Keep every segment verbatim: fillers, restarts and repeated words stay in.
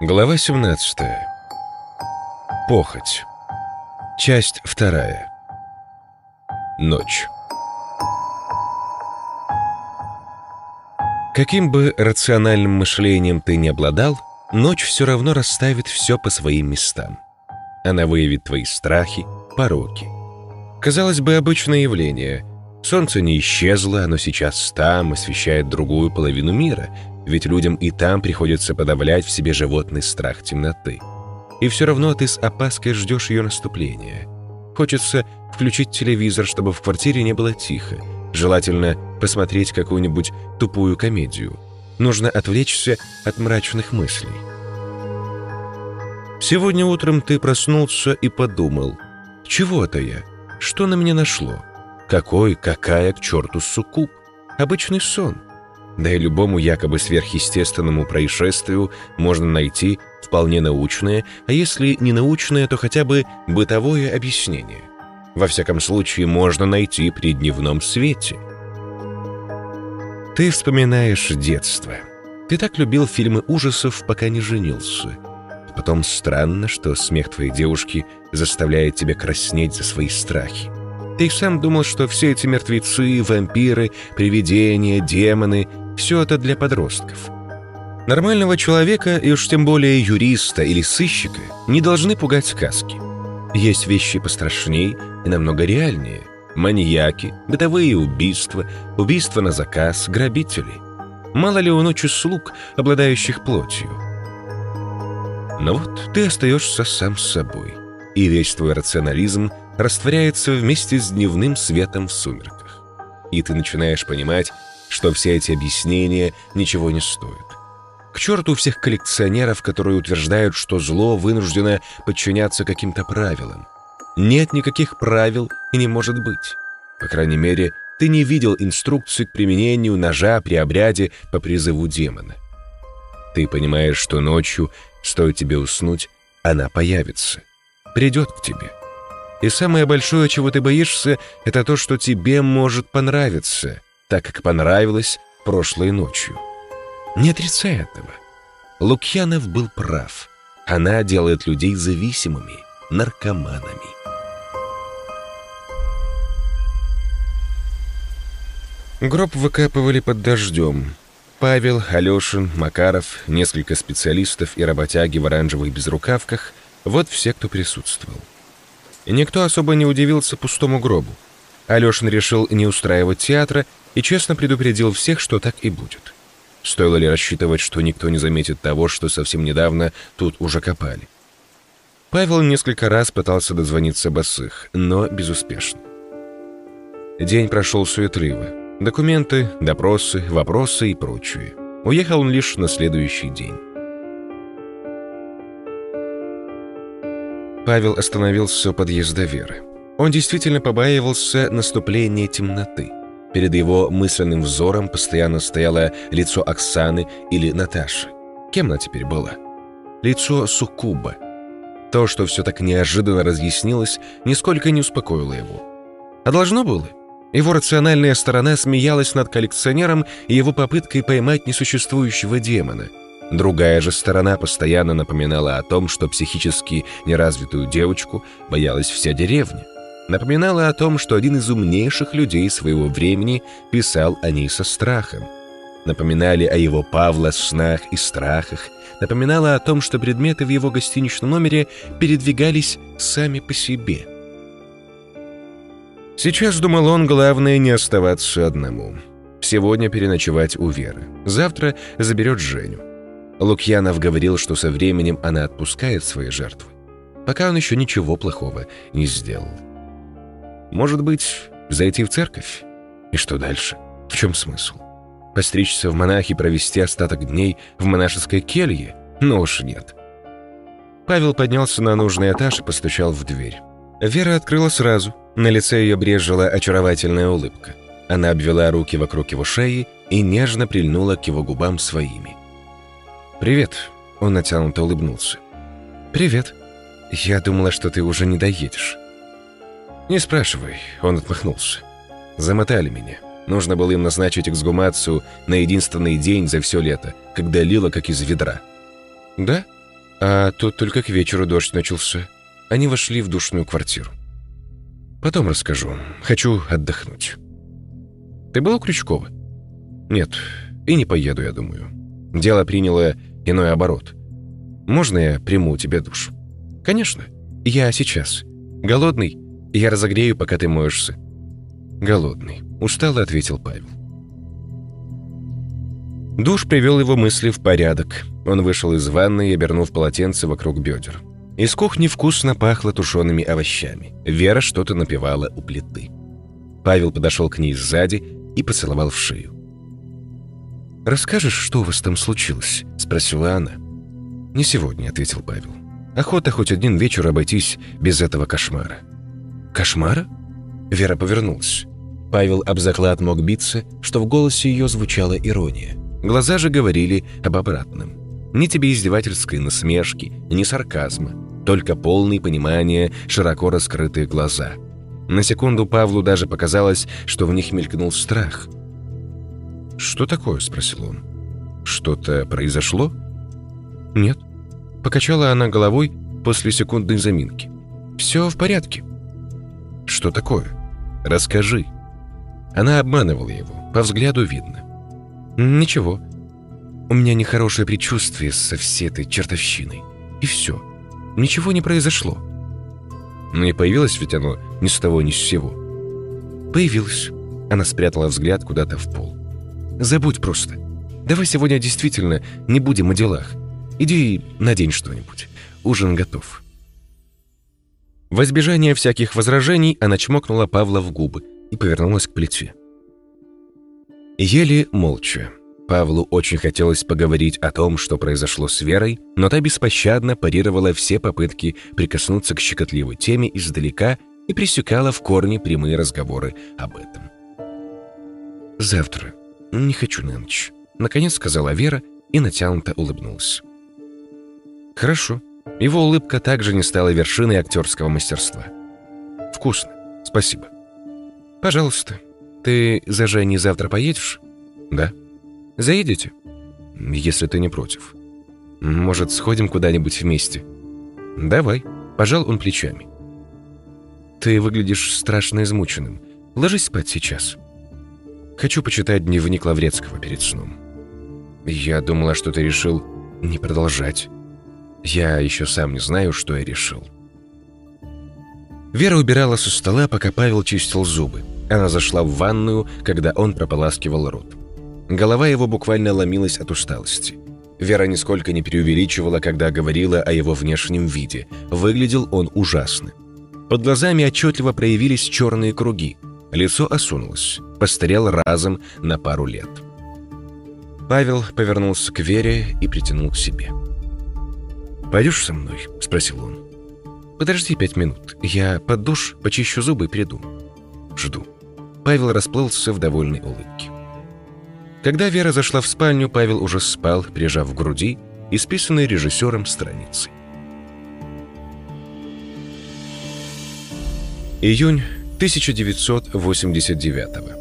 Глава семнадцатая. Похоть. Часть вторая. Ночь. Каким бы рациональным мышлением ты ни обладал, ночь все равно расставит все по своим местам. Она выявит твои страхи, пороки. Казалось бы, обычное явление. Солнце не исчезло, оно сейчас там, освещает другую половину мира, ведь людям и там приходится подавлять в себе животный страх темноты. И все равно ты с опаской ждешь ее наступления. Хочется включить телевизор, чтобы в квартире не было тихо. Желательно посмотреть какую-нибудь тупую комедию. Нужно отвлечься от мрачных мыслей. Сегодня утром ты проснулся и подумал: чего это я? Что на меня нашло? Какой, какая к черту суккуб? Обычный сон. Да и любому якобы сверхъестественному происшествию можно найти вполне научное, а если не научное, то хотя бы бытовое объяснение. Во всяком случае, можно найти при дневном свете. Ты вспоминаешь детство. Ты так любил фильмы ужасов, пока не женился. Потом странно, что смех твоей девушки заставляет тебя краснеть за свои страхи. Ты сам думал, что все эти мертвецы, вампиры, привидения, демоны — все это для подростков. Нормального человека, и уж тем более юриста или сыщика, не должны пугать сказки. Есть вещи пострашней и намного реальнее. Маньяки, бытовые убийства, убийства на заказ, грабители. Мало ли у ночи слуг, обладающих плотью. Но вот ты остаешься сам с собой, и весь твой рационализм растворяется вместе с дневным светом в сумерках. И ты начинаешь понимать, что все эти объяснения ничего не стоят. К черту всех коллекционеров, которые утверждают, что зло вынуждено подчиняться каким-то правилам. Нет никаких правил и не может быть. По крайней мере, ты не видел инструкции к применению ножа при обряде по призыву демона. Ты понимаешь, что ночью, стоит тебе уснуть, она появится, придет к тебе. И самое большое, чего ты боишься, это то, что тебе может понравиться, так как понравилось прошлой ночью. Не отрицай этого. Лукьянов был прав. Она делает людей зависимыми, наркоманами. Гроб выкапывали под дождем. Павел, Алешин, Макаров, несколько специалистов и работяги в оранжевых безрукавках — вот все, кто присутствовал. И никто особо не удивился пустому гробу. Алешин решил не устраивать театра и честно предупредил всех, что так и будет. Стоило ли рассчитывать, что никто не заметит того, что совсем недавно тут уже копали? Павел несколько раз пытался дозвониться Босых, но безуспешно. День прошел суетливо. Документы, допросы, вопросы и прочее. Уехал он лишь на следующий день. Павел остановился у подъезда Веры. Он действительно побаивался наступления темноты. Перед его мысленным взором постоянно стояло лицо Оксаны или Наташи. Кем она теперь была? Лицо суккуба. То, что все так неожиданно разъяснилось, нисколько не успокоило его. А должно было? Его рациональная сторона смеялась над коллекционером и его попыткой поймать несуществующего демона. Другая же сторона постоянно напоминала о том, что психически неразвитую девочку боялась вся деревня. Напоминала о том, что один из умнейших людей своего времени писал о ней со страхом. Напоминали о его Павла снах и страхах. Напоминала о том, что предметы в его гостиничном номере передвигались сами по себе. Сейчас, думал он, главное не оставаться одному. Сегодня переночевать у Веры. Завтра заберет Женю. Лукьянов говорил, что со временем она отпускает свои жертвы. Пока он еще ничего плохого не сделал. Может быть, зайти в церковь? И что дальше? В чем смысл? Постричься в монахи, провести остаток дней в монашеской келье? Ну уж нет. Павел поднялся на нужный этаж и постучал в дверь. Вера открыла сразу. На лице ее брезжила очаровательная улыбка. Она обвела руки вокруг его шеи и нежно прильнула к его губам своими. «Привет», — он натянуто улыбнулся. «Привет. Я думала, что ты уже не доедешь». «Не спрашивай», — он отмахнулся. «Замотали меня. Нужно было им назначить эксгумацию на единственный день за все лето, когда лило как из ведра». «Да? А тут только к вечеру дождь начался. Они вошли в душную квартиру. Потом расскажу. Хочу отдохнуть. Ты был у Крючкова? Нет, и не поеду, я думаю. Дело приняло иной оборот. Можно я приму у тебя душ? Конечно. Я сейчас. Голодный? Я разогрею, пока ты моешься. Голодный. Устало ответил Павел. Душ привел его мысли в порядок. Он вышел из ванной, обернув полотенце вокруг бедер. Из кухни вкусно пахло тушеными овощами. Вера что-то напевала у плиты. Павел подошел к ней сзади и поцеловал в шею. «Расскажешь, что у вас там случилось?» — спросила она. «Не сегодня», — ответил Павел. «Охота хоть один вечер обойтись без этого кошмара». «Кошмара?» Вера повернулась. Павел об заклад мог биться, что в голосе ее звучала ирония. Глаза же говорили об обратном. Ни тебе издевательской насмешки, ни сарказма, только полное понимание, широко раскрытые глаза. На секунду Павлу даже показалось, что в них мелькнул страх. «Что такое?» — спросил он. «Что-то произошло?» «Нет». Покачала она головой после секундной заминки. «Все в порядке». «Что такое? Расскажи». Она обманывала его, по взгляду видно. «Ничего. У меня нехорошее предчувствие со всей этой чертовщиной. И все. Ничего не произошло». Но не появилось ведь оно ни с того ни с сего. «Появилось». Она спрятала взгляд куда-то в пол. «Забудь просто. Давай сегодня действительно не будем о делах. Иди надень что-нибудь. Ужин готов». В избежание всяких возражений она чмокнула Павла в губы и повернулась к плите. Ели молча. Павлу очень хотелось поговорить о том, что произошло с Верой, но та беспощадно парировала все попытки прикоснуться к щекотливой теме издалека и пресекала в корне прямые разговоры об этом. «Завтра. Не хочу на ночь», — наконец сказала Вера и натянуто улыбнулась. «Хорошо». Его улыбка также не стала вершиной актерского мастерства. «Вкусно. Спасибо». «Пожалуйста. Ты за Женей завтра поедешь?» «Да». «Заедете?» «Если ты не против». «Может, сходим куда-нибудь вместе?» «Давай». Пожал он плечами. «Ты выглядишь страшно измученным. Ложись спать сейчас». «Хочу почитать дневник Лаврецкого перед сном». «Я думала, что ты решил не продолжать». «Я еще сам не знаю, что я решил». Вера убирала со стола, пока Павел чистил зубы. Она зашла в ванную, когда он прополаскивал рот. Голова его буквально ломилась от усталости. Вера нисколько не преувеличивала, когда говорила о его внешнем виде. Выглядел он ужасно. Под глазами отчетливо проявились черные круги. Лицо осунулось, постарел разом на пару лет. Павел повернулся к Вере и притянул к себе. «Пойдешь со мной?» — спросил он. «Подожди пять минут. Я под душ, почищу зубы и приду». «Жду». Павел расплылся в довольной улыбке. Когда Вера зашла в спальню, Павел уже спал, прижав к груди исписанной режиссером страницы. Июнь тысяча девятьсот восемьдесят девятого.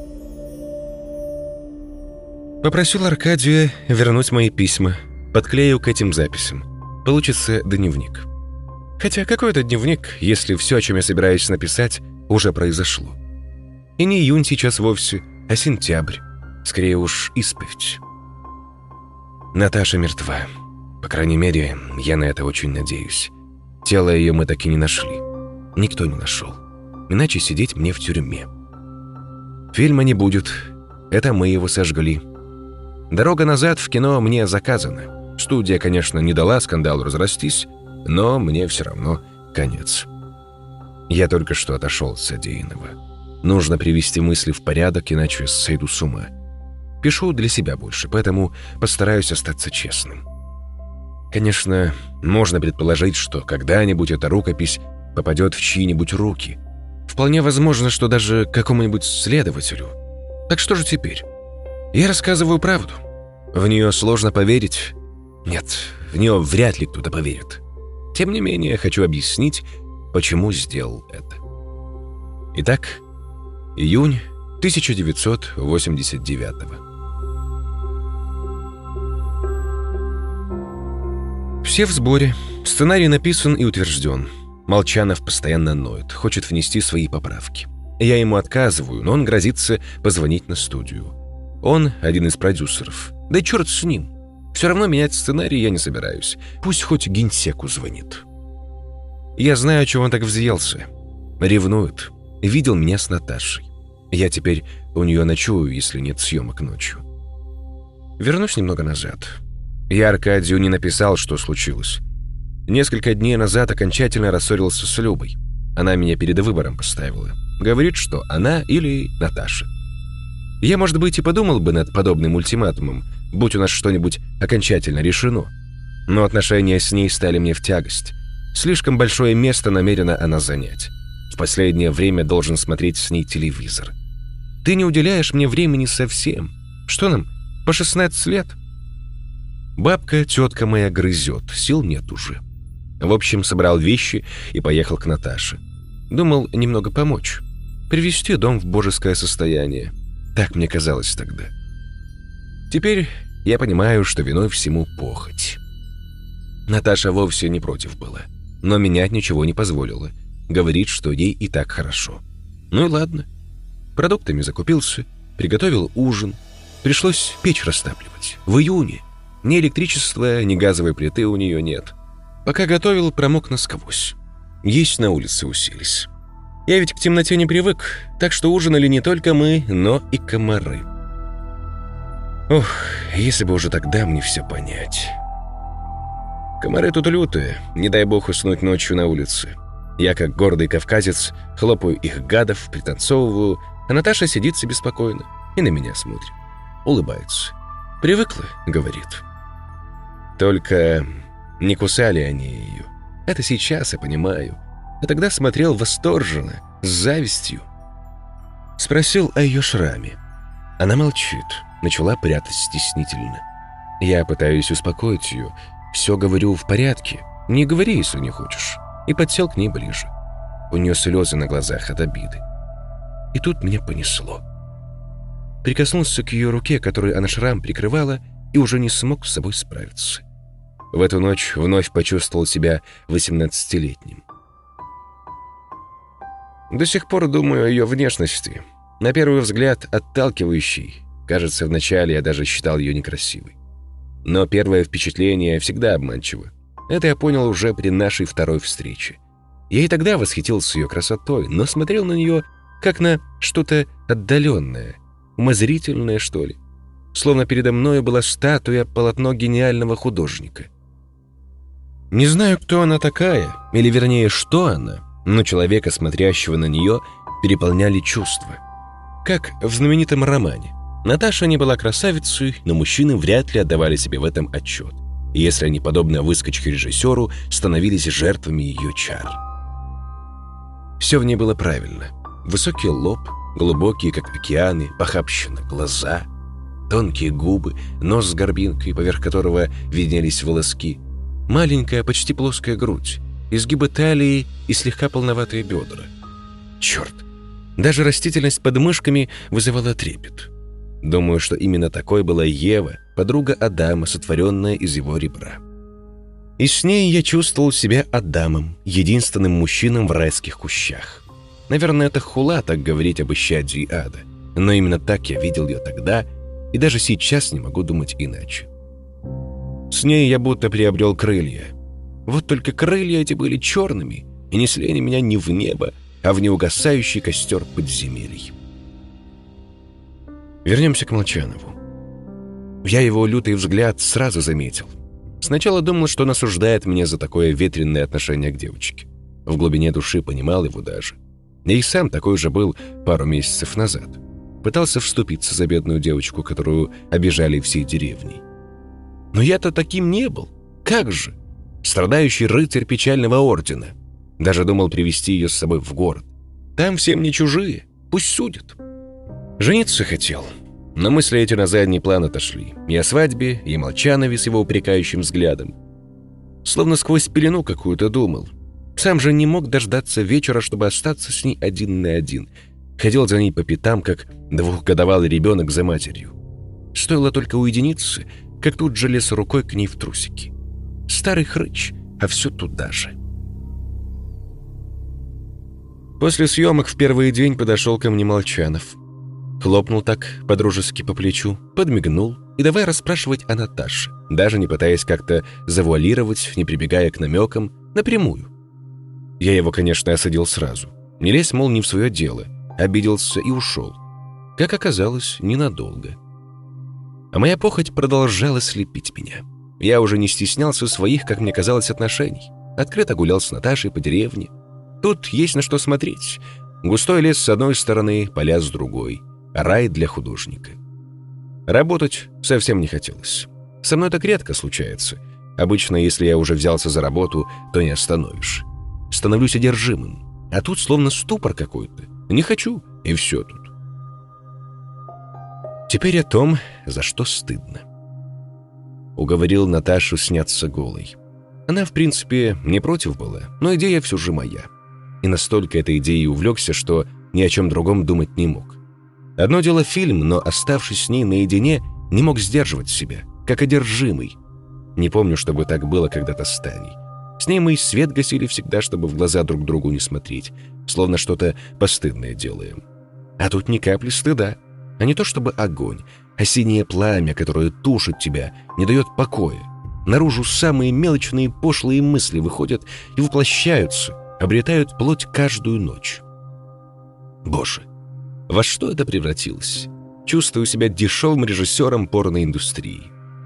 Попросил Аркадия вернуть мои письма. Подклею к этим записям. Получится дневник. Хотя какой это дневник, если все, о чем я собираюсь написать, уже произошло? И не июнь сейчас вовсе, а сентябрь. Скорее уж исповедь. Наташа мертва. По крайней мере, я на это очень надеюсь. Тело ее мы так и не нашли. Никто не нашел. Иначе сидеть мне в тюрьме. Фильма не будет. Это мы его сожгли. Дорога назад в кино мне заказана. Студия, конечно, не дала скандалу разрастись, но мне все равно конец. Я только что отошел от содеянного. Нужно привести мысли в порядок, иначе сойду с ума. Пишу для себя больше, поэтому постараюсь остаться честным. Конечно, можно предположить, что когда-нибудь эта рукопись попадет в чьи-нибудь руки. Вполне возможно, что даже какому-нибудь следователю. Так что же теперь? Я рассказываю правду. В нее сложно поверить. Нет, в нее вряд ли кто-то поверит. Тем не менее, хочу объяснить, почему сделал это. Итак, июнь тысяча девятьсот восемьдесят девятого. Все в сборе. Сценарий написан и утвержден. Молчанов постоянно ноет, хочет внести свои поправки. Я ему отказываю, но он грозится позвонить на студию. Он один из продюсеров. Да и черт с ним. Все равно менять сценарий я не собираюсь. Пусть хоть генсеку звонит. Я знаю, чего он так взъелся. Ревнует. Видел меня с Наташей. Я теперь у нее ночую, если нет съемок ночью. Вернусь немного назад. Я Аркадию не написал, что случилось. Несколько дней назад окончательно рассорился с Любой. Она меня перед выбором поставила. Говорит, что она или Наташа. Я, может быть, и подумал бы над подобным ультиматумом, будь у нас что-нибудь окончательно решено. Но отношения с ней стали мне в тягость. Слишком большое место намерена она занять. В последнее время должен смотреть с ней телевизор. Ты не уделяешь мне времени совсем. Что нам, по шестнадцать лет? Бабка, тетка моя, грызет, сил нет уже. В общем, собрал вещи и поехал к Наташе. Думал немного помочь. Привести дом в божеское состояние. Так мне казалось тогда. Теперь я понимаю, что виной всему похоть. Наташа вовсе не против была, но менять ничего не позволила. Говорит, что ей и так хорошо. Ну и ладно. Продуктами закупился, приготовил ужин. Пришлось печь растапливать. В июне. Ни электричества, ни газовой плиты у нее нет. Пока готовил, промок насквозь. Есть на улице уселись. Я ведь к темноте не привык, так что ужинали не только мы, но и комары. Ох, если бы уже тогда мне все понять. Комары тут лютые, не дай бог уснуть ночью на улице. Я, как гордый кавказец, хлопаю их гадов, пританцовываю, а Наташа сидит себе спокойно и на меня смотрит. Улыбается. «Привыкла», — говорит. Только не кусали они ее. Это сейчас я понимаю. А тогда смотрел восторженно, с завистью. Спросил о ее шраме. Она молчит, начала прятать стеснительно. Я пытаюсь успокоить ее. Все говорю в порядке. Не говори, если не хочешь. И подсел к ней ближе. У нее слезы на глазах от обиды. И тут меня понесло. Прикоснулся к ее руке, которой она шрам прикрывала, и уже не смог с собой справиться. В эту ночь вновь почувствовал себя восемнадцатилетним. До сих пор думаю о ее внешности. На первый взгляд отталкивающей. Кажется, вначале я даже считал ее некрасивой. Но первое впечатление всегда обманчиво. Это я понял уже при нашей второй встрече. Я и тогда восхитился ее красотой, но смотрел на нее как на что-то отдаленное, умозрительное, что ли. Словно передо мной была статуя, полотно гениального художника. Не знаю, кто она такая, или вернее, что она, но человека, смотрящего на нее, переполняли чувства. Как в знаменитом романе. Наташа не была красавицей, но мужчины вряд ли отдавали себе в этом отчет, если они, подобно выскочке режиссеру, становились жертвами ее чар. Все в ней было правильно. Высокий лоб, глубокие, как океаны, похабщина, глаза, тонкие губы, нос с горбинкой, поверх которого виднелись волоски, маленькая, почти плоская грудь, изгибы талии и слегка полноватые бедра. Черт! Даже растительность под мышками вызывала трепет. Думаю, что именно такой была Ева, подруга Адама, сотворенная из его ребра. И с ней я чувствовал себя Адамом, единственным мужчиной в райских кущах. Наверное, это хула так говорить об исчадии ада, но именно так я видел ее тогда, и даже сейчас не могу думать иначе. С ней я будто приобрел крылья. Вот только крылья эти были черными, и несли они меня не в небо, а в неугасающий костер подземелий. Вернемся к Молчанову. Я его лютый взгляд сразу заметил. Сначала думал, что он осуждает меня за такое ветреное отношение к девочке. В глубине души понимал его даже. Я и сам такой же был пару месяцев назад. Пытался вступиться за бедную девочку, которую обижали всей деревней. Но я-то таким не был. Как же? Страдающий рыцарь печального ордена. Даже думал привести ее с собой в город. Там всем не чужие, пусть судят. Жениться хотел, но мысли эти на задний план отошли. И о свадьбе, и о Молчанове с его упрекающим взглядом. Словно сквозь пелену какую-то думал. Сам же не мог дождаться вечера, чтобы остаться с ней один на один. Ходил за ней по пятам, как двухгодовалый ребенок за матерью. Стоило только уединиться, как тут же лез рукой к ней в трусики. Старый хрыч, а все туда же. После съемок в первый день подошел ко мне Молчанов. Хлопнул так по-дружески по плечу, подмигнул и давай расспрашивать о Наташе, даже не пытаясь как-то завуалировать, не прибегая к намекам, напрямую. Я его, конечно, осадил сразу. Не лезь, мол, не в свое дело. Обиделся и ушел. Как оказалось, ненадолго. А моя похоть продолжала слепить меня. Я уже не стеснялся своих, как мне казалось, отношений. Открыто гулял с Наташей по деревне. Тут есть на что смотреть. Густой лес с одной стороны, поля с другой. Рай для художника. Работать совсем не хотелось. Со мной так редко случается. Обычно, если я уже взялся за работу, то не остановишь. Становлюсь одержимым. А тут словно ступор какой-то. Не хочу, и все тут. Теперь о том, за что стыдно. Уговорил Наташу сняться голой. Она, в принципе, не против была, но идея все же моя. И настолько этой идеей увлекся, что ни о чем другом думать не мог. Одно дело фильм, но, оставшись с ней наедине, не мог сдерживать себя, как одержимый. Не помню, чтобы так было когда-то с Таней. С ней мы и свет гасили всегда, чтобы в глаза друг другу не смотреть, словно что-то постыдное делаем. А тут ни капли стыда. А не то чтобы огонь, а синее пламя, которое тушит тебя, не дает покоя. Наружу самые мелочные пошлые мысли выходят и воплощаются, обретают плоть каждую ночь. Боже, во что это превратилось? Чувствую себя дешевым режиссером порноиндустрии.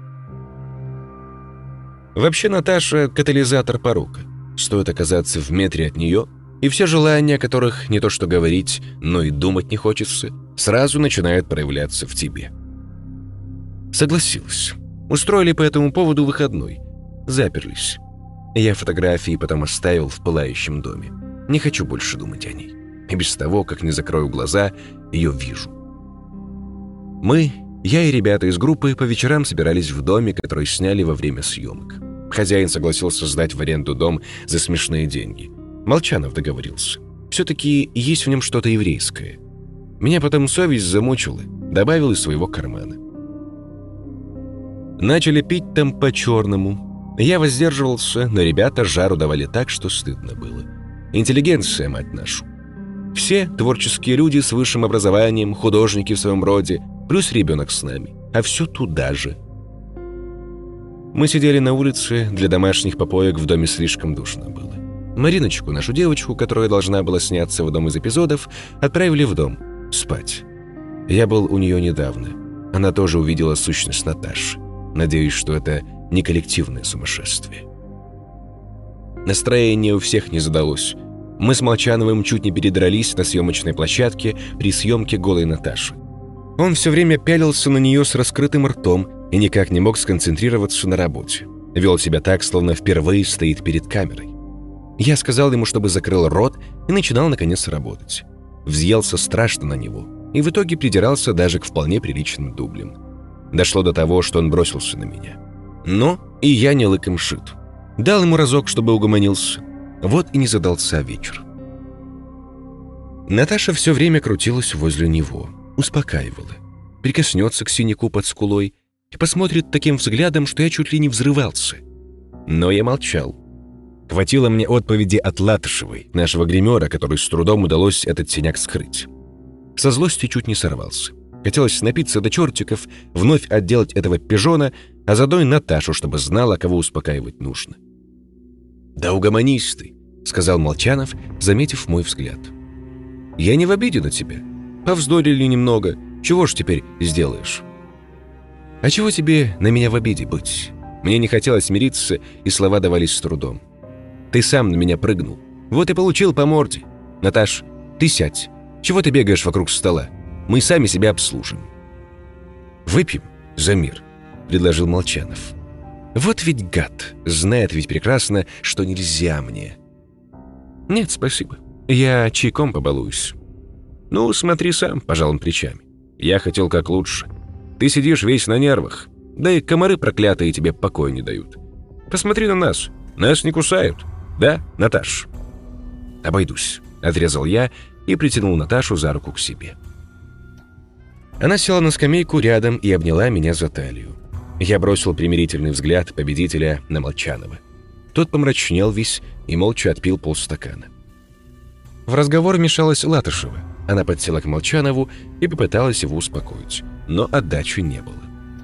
Вообще Наташа — катализатор порока. Стоит оказаться в метре от нее, и все желания, о которых не то что говорить, но и думать не хочется, сразу начинают проявляться в тебе. Согласилась. Устроили по этому поводу выходной. Заперлись. Я фотографии потом оставил в пылающем доме. Не хочу больше думать о ней. И без того, как не закрою глаза, ее вижу. Мы, я и ребята из группы, по вечерам собирались в доме, который сняли во время съемок. Хозяин согласился сдать в аренду дом за смешные деньги. Молчанов договорился. Все-таки есть в нем что-то еврейское. Меня потом совесть замучила, добавил из своего кармана. Начали пить там по-черному. Я воздерживался, но ребята жару давали так, что стыдно было. Интеллигенция, мать нашу. Все творческие люди с высшим образованием, художники в своем роде, плюс ребенок с нами, а все туда же. Мы сидели на улице, для домашних попоек в доме слишком душно было. Мариночку, нашу девочку, которая должна была сняться в одном из эпизодов, отправили в дом спать. Я был у нее недавно. Она тоже увидела сущность Наташи. Надеюсь, что это не коллективное сумасшествие. Настроение у всех не задалось. Мы с Молчановым чуть не передрались на съемочной площадке при съемке голой Наташи. Он все время пялился на нее с раскрытым ртом и никак не мог сконцентрироваться на работе. Вел себя так, словно впервые стоит перед камерой. Я сказал ему, чтобы закрыл рот, и начинал, наконец, работать. Взъелся страшно на него, и в итоге придирался даже к вполне приличным дублям. Дошло до того, что он бросился на меня. Но и я не лыком шит. Дал ему разок, чтобы угомонился. Вот и не задался вечер. Наташа все время крутилась возле него, успокаивала. Прикоснется к синяку под скулой и посмотрит таким взглядом, что я чуть ли не взрывался. Но я молчал. Хватило мне отповеди от Латышевой, нашего гримера, которой с трудом удалось этот синяк скрыть. Со злости чуть не сорвался. Хотелось напиться до чертиков, вновь отделать этого пижона, а заодно и Наташу, чтобы знала, кого успокаивать нужно. «Да угомонись ты», — сказал Молчанов, заметив мой взгляд. «Я не в обиде на тебя. Повздорили немного. Чего ж теперь сделаешь?» «А чего тебе на меня в обиде быть? Мне не хотелось мириться, и слова давались с трудом. Ты сам на меня прыгнул. Вот и получил по морде. Наташ, ты сядь. Чего ты бегаешь вокруг стола? Мы сами себя обслужим». «Выпьем за мир», — предложил Молчанов. «Вот ведь гад, знает ведь прекрасно, что нельзя мне». «Нет, спасибо. Я чайком побалуюсь». «Ну, смотри сам», — пожал он плечами. «Я хотел как лучше. Ты сидишь весь на нервах. Да и комары проклятые тебе покоя не дают. Посмотри на нас. Нас не кусают. Да, Наташ?» «Обойдусь», — отрезал я и притянул Наташу за руку к себе. Она села на скамейку рядом и обняла меня за талию. Я бросил примирительный взгляд победителя на Молчанова. Тот помрачнел весь и молча отпил полстакана. В разговор вмешалась Латышева. Она подсела к Молчанову и попыталась его успокоить, но отдачи не было.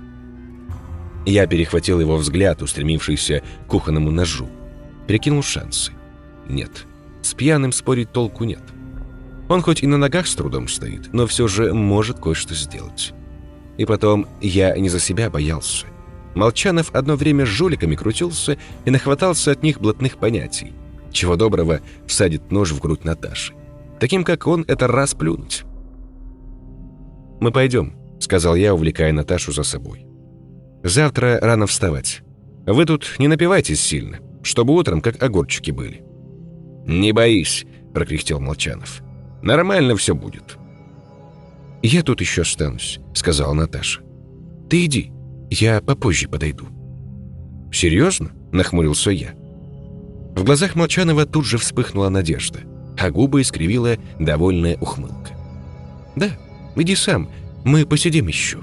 Я перехватил его взгляд, устремившийся к кухонному ножу. Перекинул шансы. Нет, с пьяным спорить толку нет. Он хоть и на ногах с трудом стоит, но все же может кое-что сделать. И потом, я не за себя боялся. Молчанов одно время с жуликами крутился и нахватался от них блатных понятий. Чего доброго всадит нож в грудь Наташи. Таким, как он, это раз плюнуть. «Мы пойдем», — сказал я, увлекая Наташу за собой. «Завтра рано вставать. Вы тут не напивайтесь сильно, чтобы утром как огурчики были». «Не боись», — прокряхтел Молчанов. «Нормально все будет». «Я тут еще останусь», — сказала Наташа. «Ты иди, я попозже подойду». «Серьезно?» — нахмурился я. В глазах Молчанова тут же вспыхнула надежда, а губы искривила довольная ухмылка. «Да, иди сам, мы посидим еще».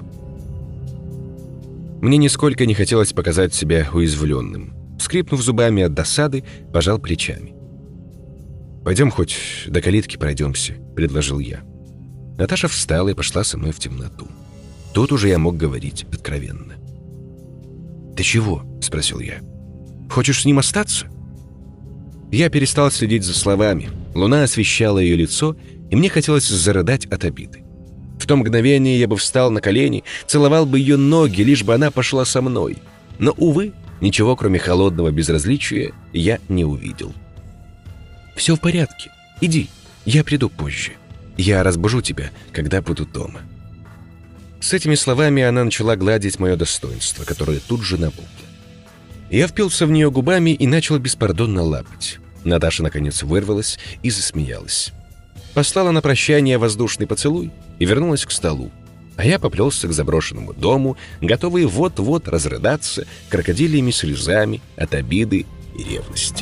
Мне нисколько не хотелось показать себя уязвленным. Скрипнув зубами от досады, пожал плечами. «Пойдем хоть до калитки пройдемся», — предложил я. Наташа встала и пошла со мной в темноту. Тут уже я мог говорить откровенно. «Ты чего?» — спросил я. «Хочешь с ним остаться?» Я перестал следить за словами. Луна освещала ее лицо, и мне хотелось зарыдать от обиды. В то мгновение я бы встал на колени, целовал бы ее ноги, лишь бы она пошла со мной. Но, увы, ничего, кроме холодного безразличия, я не увидел. «Все в порядке. Иди, я приду позже. Я разбужу тебя, когда буду дома». С этими словами она начала гладить мое достоинство, которое тут же набухло. Я впился в нее губами и начал беспардонно лапать. Наташа, наконец, вырвалась и засмеялась. Послала на прощание воздушный поцелуй и вернулась к столу. А я поплелся к заброшенному дому, готовый вот-вот разрыдаться крокодильями слезами от обиды и ревности.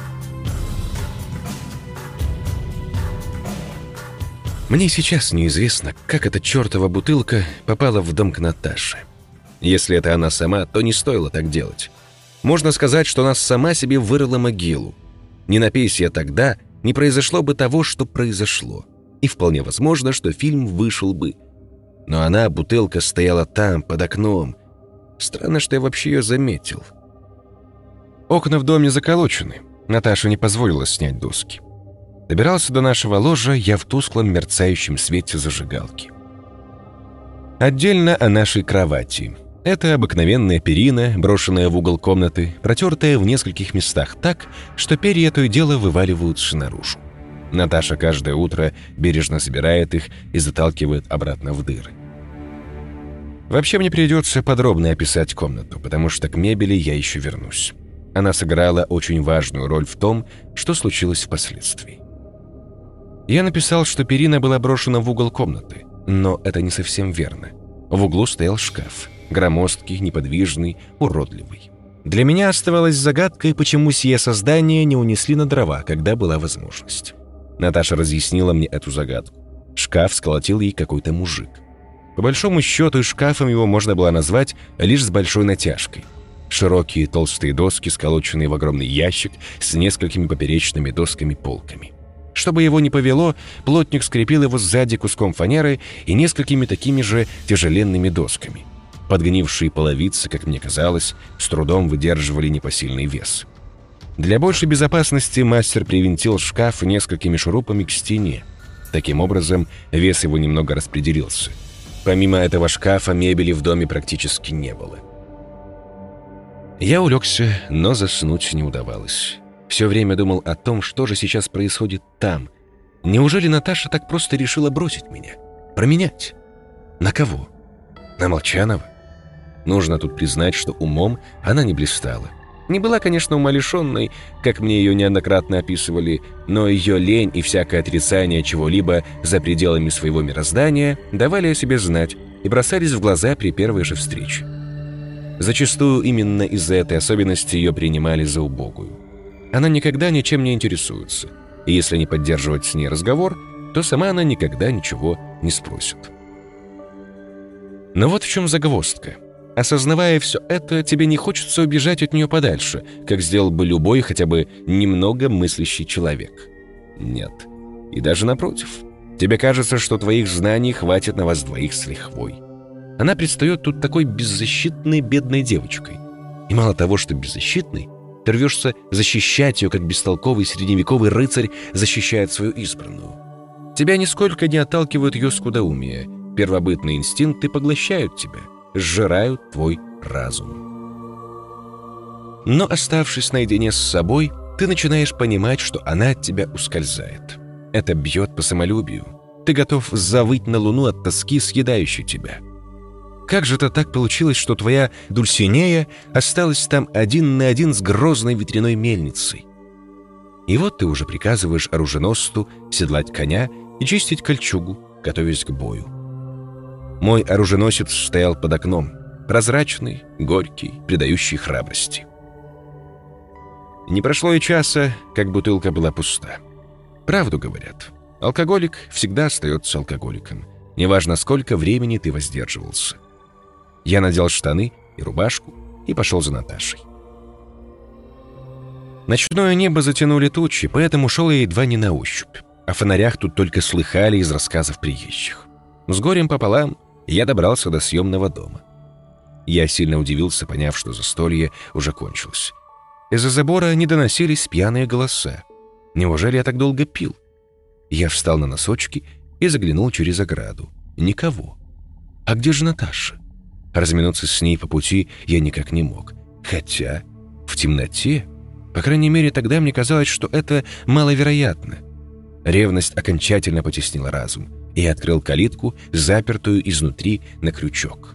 Мне сейчас неизвестно, как эта чертова бутылка попала в дом к Наташе. Если это она сама, то не стоило так делать. Можно сказать, что она сама себе вырыла могилу. Не напейся я тогда, не произошло бы того, что произошло. И вполне возможно, что фильм вышел бы. Но она, бутылка, стояла там, под окном. Странно, что я вообще ее заметил. Окна в доме заколочены. Наташа не позволила снять доски. Добирался до нашего ложа я в тусклом мерцающем свете зажигалки. Отдельно о нашей кровати. Это обыкновенная перина, брошенная в угол комнаты, протертая в нескольких местах так, что перья то и дело вываливаются наружу. Наташа каждое утро бережно собирает их и заталкивает обратно в дыры. Вообще мне придется подробно описать комнату, потому что к мебели я еще вернусь. Она сыграла очень важную роль в том, что случилось впоследствии. Я написал, что перина была брошена в угол комнаты, но это не совсем верно. В углу стоял шкаф. Громоздкий, неподвижный, уродливый. Для меня оставалось загадкой, почему сие создание не унесли на дрова, когда была возможность. Наташа разъяснила мне эту загадку. Шкаф сколотил ей какой-то мужик. По большому счету, шкафом его можно было назвать лишь с большой натяжкой. Широкие толстые доски, сколоченные в огромный ящик с несколькими поперечными досками-полками. Чтобы его не повело, плотник скрепил его сзади куском фанеры и несколькими такими же тяжеленными досками. Подгнившие половицы, как мне казалось, с трудом выдерживали непосильный вес. Для большей безопасности мастер привинтил шкаф несколькими шурупами к стене. Таким образом, вес его немного распределился. Помимо этого шкафа, мебели в доме практически не было. Я улегся, но заснуть не удавалось. Все время думал о том, что же сейчас происходит там. Неужели Наташа так просто решила бросить меня? Променять? На кого? На Молчанова? Нужно тут признать, что умом она не блистала. Не была, конечно, умалишенной, как мне ее неоднократно описывали, но ее лень и всякое отрицание чего-либо за пределами своего мироздания давали о себе знать и бросались в глаза при первой же встрече. Зачастую именно из-за этой особенности ее принимали за убогую. Она никогда ничем не интересуется, и если не поддерживать с ней разговор, то сама она никогда ничего не спросит. Но вот в чем загвоздка. Осознавая все это, тебе не хочется убежать от нее подальше, как сделал бы любой хотя бы немного мыслящий человек. Нет. И даже напротив. Тебе кажется, что твоих знаний хватит на вас двоих с лихвой. Она предстает тут такой беззащитной бедной девочкой. И мало того, что беззащитной, ты рвешься защищать ее, как бестолковый средневековый рыцарь защищает свою избранную. Тебя нисколько не отталкивают ее скудоумие. Первобытные инстинкты поглощают тебя, сжирают твой разум. Но, оставшись наедине с собой, ты начинаешь понимать, что она от тебя ускользает. Это бьет по самолюбию. Ты готов завыть на луну от тоски, съедающей тебя. Как же это так получилось, что твоя Дульсинея осталась там один на один с грозной ветряной мельницей? И вот ты уже приказываешь оруженосцу седлать коня и чистить кольчугу, готовясь к бою. Мой оруженосец стоял под окном, прозрачный, горький, придающий храбрости. Не прошло и часа, как бутылка была пуста. Правду говорят. Алкоголик всегда остается алкоголиком, неважно, сколько времени ты воздерживался. Я надел штаны и рубашку и пошел за Наташей. Ночное небо затянули тучи, поэтому шел я едва не на ощупь. О фонарях тут только слыхали из рассказов приезжих. С горем пополам я добрался до съемного дома. Я сильно удивился, поняв, что застолье уже кончилось. Из-за забора не доносились пьяные голоса. Неужели я так долго пил? Я встал на носочки и заглянул через ограду. Никого. А где же Наташа? Разминуться с ней по пути я никак не мог. Хотя в темноте, по крайней мере, тогда мне казалось, что это маловероятно. Ревность окончательно потеснила разум, и я открыл калитку, запертую изнутри на крючок.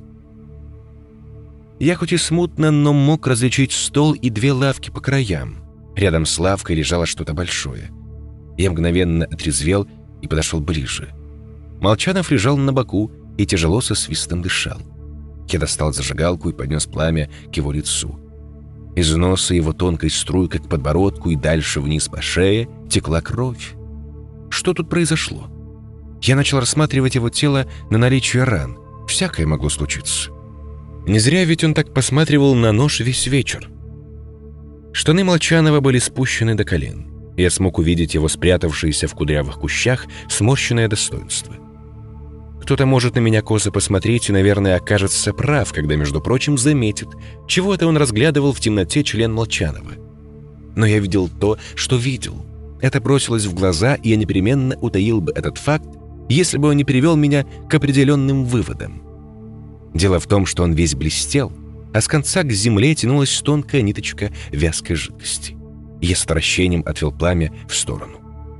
Я хоть и смутно, но мог различить стол и две лавки по краям. Рядом с лавкой лежало что-то большое. Я мгновенно отрезвел и подошел ближе. Молчанов лежал на боку и тяжело со свистом дышал. Я достал зажигалку и поднес пламя к его лицу. Из носа его тонкой струйкой к подбородку и дальше вниз по шее текла кровь. Что тут произошло? Я начал рассматривать его тело на наличие ран. Всякое могло случиться. Не зря ведь он так посматривал на нож весь вечер. Штаны Молчанова были спущены до колен. Я смог увидеть его спрятавшееся в кудрявых кущах сморщенное достоинство. Кто-то может на меня косо посмотреть и, наверное, окажется прав, когда, между прочим, заметит, чего это он разглядывал в темноте член Молчанова. Но я видел то, что видел. Это бросилось в глаза, и я непременно утаил бы этот факт, если бы он не привел меня к определенным выводам. Дело в том, что он весь блестел, а с конца к земле тянулась тонкая ниточка вязкой жидкости. Я с отвращением отвел пламя в сторону.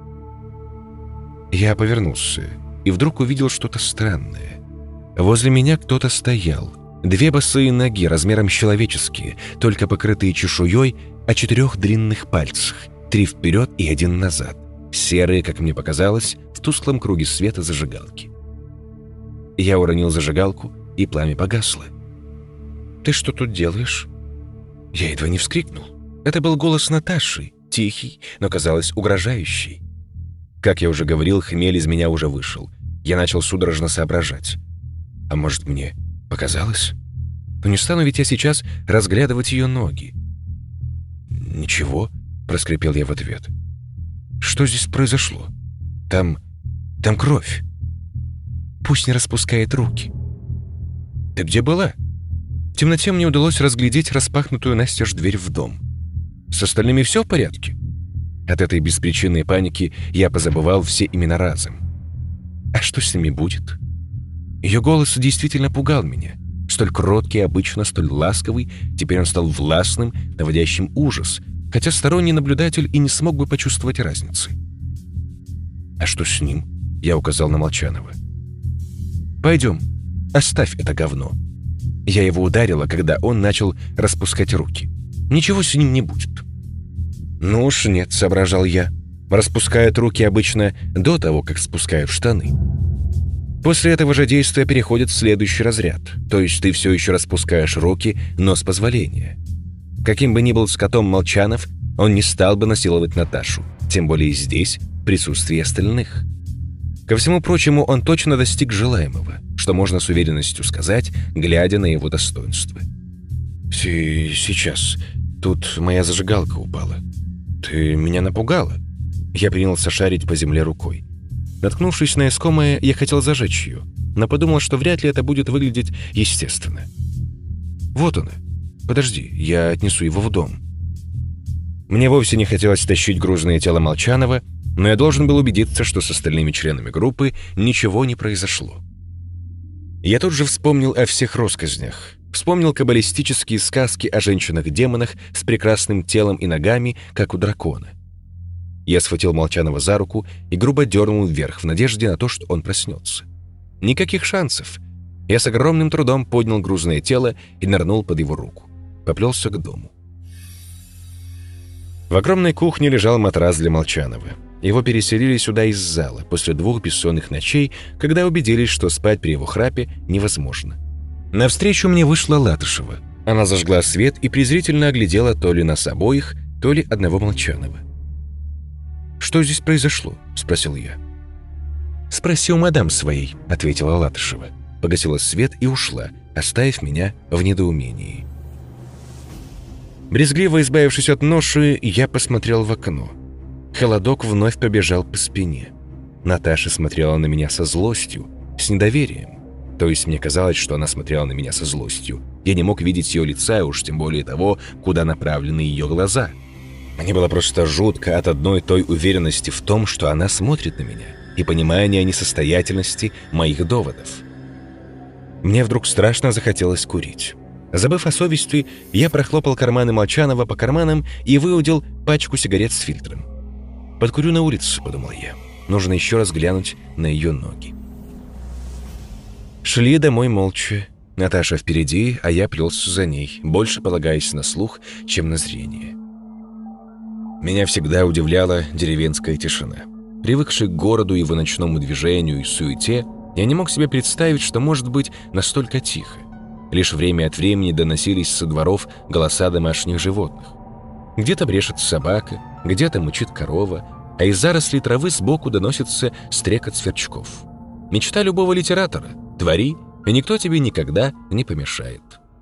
Я повернулся и вдруг увидел что-то странное. Возле меня кто-то стоял. Две босые ноги, размером человеческие, только покрытые чешуей, о четырех длинных пальцах, три вперед и один назад, серые, как мне показалось, в тусклом круге света зажигалки. Я уронил зажигалку, и пламя погасло. «Ты что тут делаешь?» Я едва не вскрикнул. Это был голос Наташи, тихий, но, казалось, угрожающий. Как я уже говорил, хмель из меня уже вышел. Я начал судорожно соображать. А может, мне показалось? Но не стану ведь я сейчас разглядывать ее ноги. «Ничего», — проскрипел я в ответ. «Что здесь произошло? Там... там кровь. Пусть не распускает руки». «Ты где была?» В темноте мне удалось разглядеть распахнутую настежь дверь в дом. «С остальными все в порядке?» От этой беспричинной паники я позабывал все имена разом. А что с ними будет? Ее голос действительно пугал меня. Столь кроткий, обычно столь ласковый, теперь он стал властным, наводящим ужас, хотя сторонний наблюдатель и не смог бы почувствовать разницы. «А что с ним?» — я указал на Молчанова. «Пойдем, оставь это говно». Я его ударила, когда он начал распускать руки. «Ничего с ним не будет». «Ну уж нет», — соображал я. Распускают руки обычно до того, как спускают штаны. После этого же действия переходит в следующий разряд. То есть ты все еще распускаешь руки, но с позволения. Каким бы ни был скотом Молчанов, он не стал бы насиловать Наташу. Тем более здесь, в присутствии остальных. Ко всему прочему, он точно достиг желаемого. что можно с уверенностью сказать, глядя на его достоинство. «Сейчас. Тут моя зажигалка упала. Ты меня напугала». Я принялся шарить по земле рукой. Наткнувшись на искомое, я хотел зажечь ее, но подумал, что вряд ли это будет выглядеть естественно. «Вот она. Подожди, я отнесу его в дом». Мне вовсе не хотелось тащить грузное тело Молчанова, но я должен был убедиться, что с остальными членами группы ничего не произошло. Я тут же вспомнил о всех россказнях, вспомнил каббалистические сказки о женщинах-демонах с прекрасным телом и ногами, как у дракона. Я схватил Молчанова за руку и грубо дернул вверх в надежде на то, что он проснется. Никаких шансов. Я с огромным трудом поднял грузное тело и нырнул под его руку. Поплелся к дому. В огромной кухне лежал матрас для Молчанова. Его переселили сюда из зала после двух бессонных ночей, когда убедились, что спать при его храпе невозможно. Навстречу мне вышла Латышева. Она зажгла свет и презрительно оглядела то ли нас обоих, то ли одного Молчанова. «Что здесь произошло?» — спросил я. «Спроси у мадам своей», — ответила Латышева. Погасила свет и ушла, оставив меня в недоумении. Брезгливо избавившись от ноши, я посмотрел в окно. Холодок вновь побежал по спине. Наташа смотрела на меня со злостью, с недоверием. То есть мне казалось, что она смотрела на меня со злостью. Я не мог видеть ее лица, и уж тем более того, куда направлены ее глаза. Мне было просто жутко от одной той уверенности в том, что она смотрит на меня, и понимания о несостоятельности моих доводов. Мне вдруг страшно захотелось курить. Забыв о совести, я прохлопал карманы Молчанова по карманам и выудил пачку сигарет с фильтром. «Подкурю на улице», — подумал я. Нужно еще раз глянуть на ее ноги. Шли домой молча. Наташа впереди, а я плелся за ней, больше полагаясь на слух, чем на зрение. Меня всегда удивляла деревенская тишина. Привыкший к городу, его ночному движению и суете, я не мог себе представить, что может быть настолько тихо. Лишь время от времени доносились со дворов голоса домашних животных. Где-то брешет собака, где-то мычит корова, а из зарослей травы сбоку доносится стрекот сверчков. Мечта любого литератора — твори, и никто тебе никогда не помешает.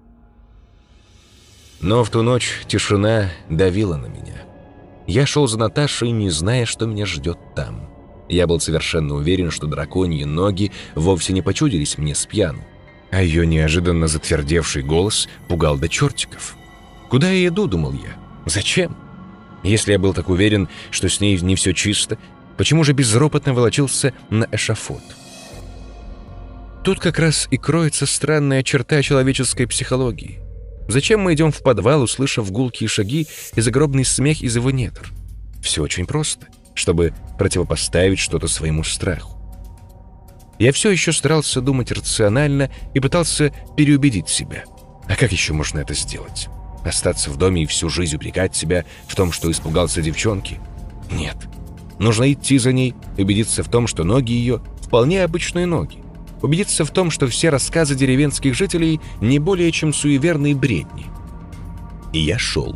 Но в ту ночь тишина давила на меня. Я шел за Наташей, не зная, что меня ждет там. Я был совершенно уверен, что драконьи ноги вовсе не почудились мне с пьяну, а ее неожиданно затвердевший голос пугал до чертиков. «Куда я иду?» — думал я. «Зачем? Если я был так уверен, что с ней не все чисто, почему же безропотно волочился на эшафот?» Тут как раз и кроется странная черта человеческой психологии. Зачем мы идем в подвал, услышав гулкие шаги и загробный смех из его недр? Все очень просто, чтобы противопоставить что-то своему страху. Я все еще старался думать рационально и пытался переубедить себя. А как еще можно это сделать? Остаться в доме и всю жизнь упрекать себя в том, что испугался девчонки? Нет. Нужно идти за ней, убедиться в том, что ноги ее вполне обычные ноги. Убедиться в том, что все рассказы деревенских жителей не более чем суеверные бредни. И я шел.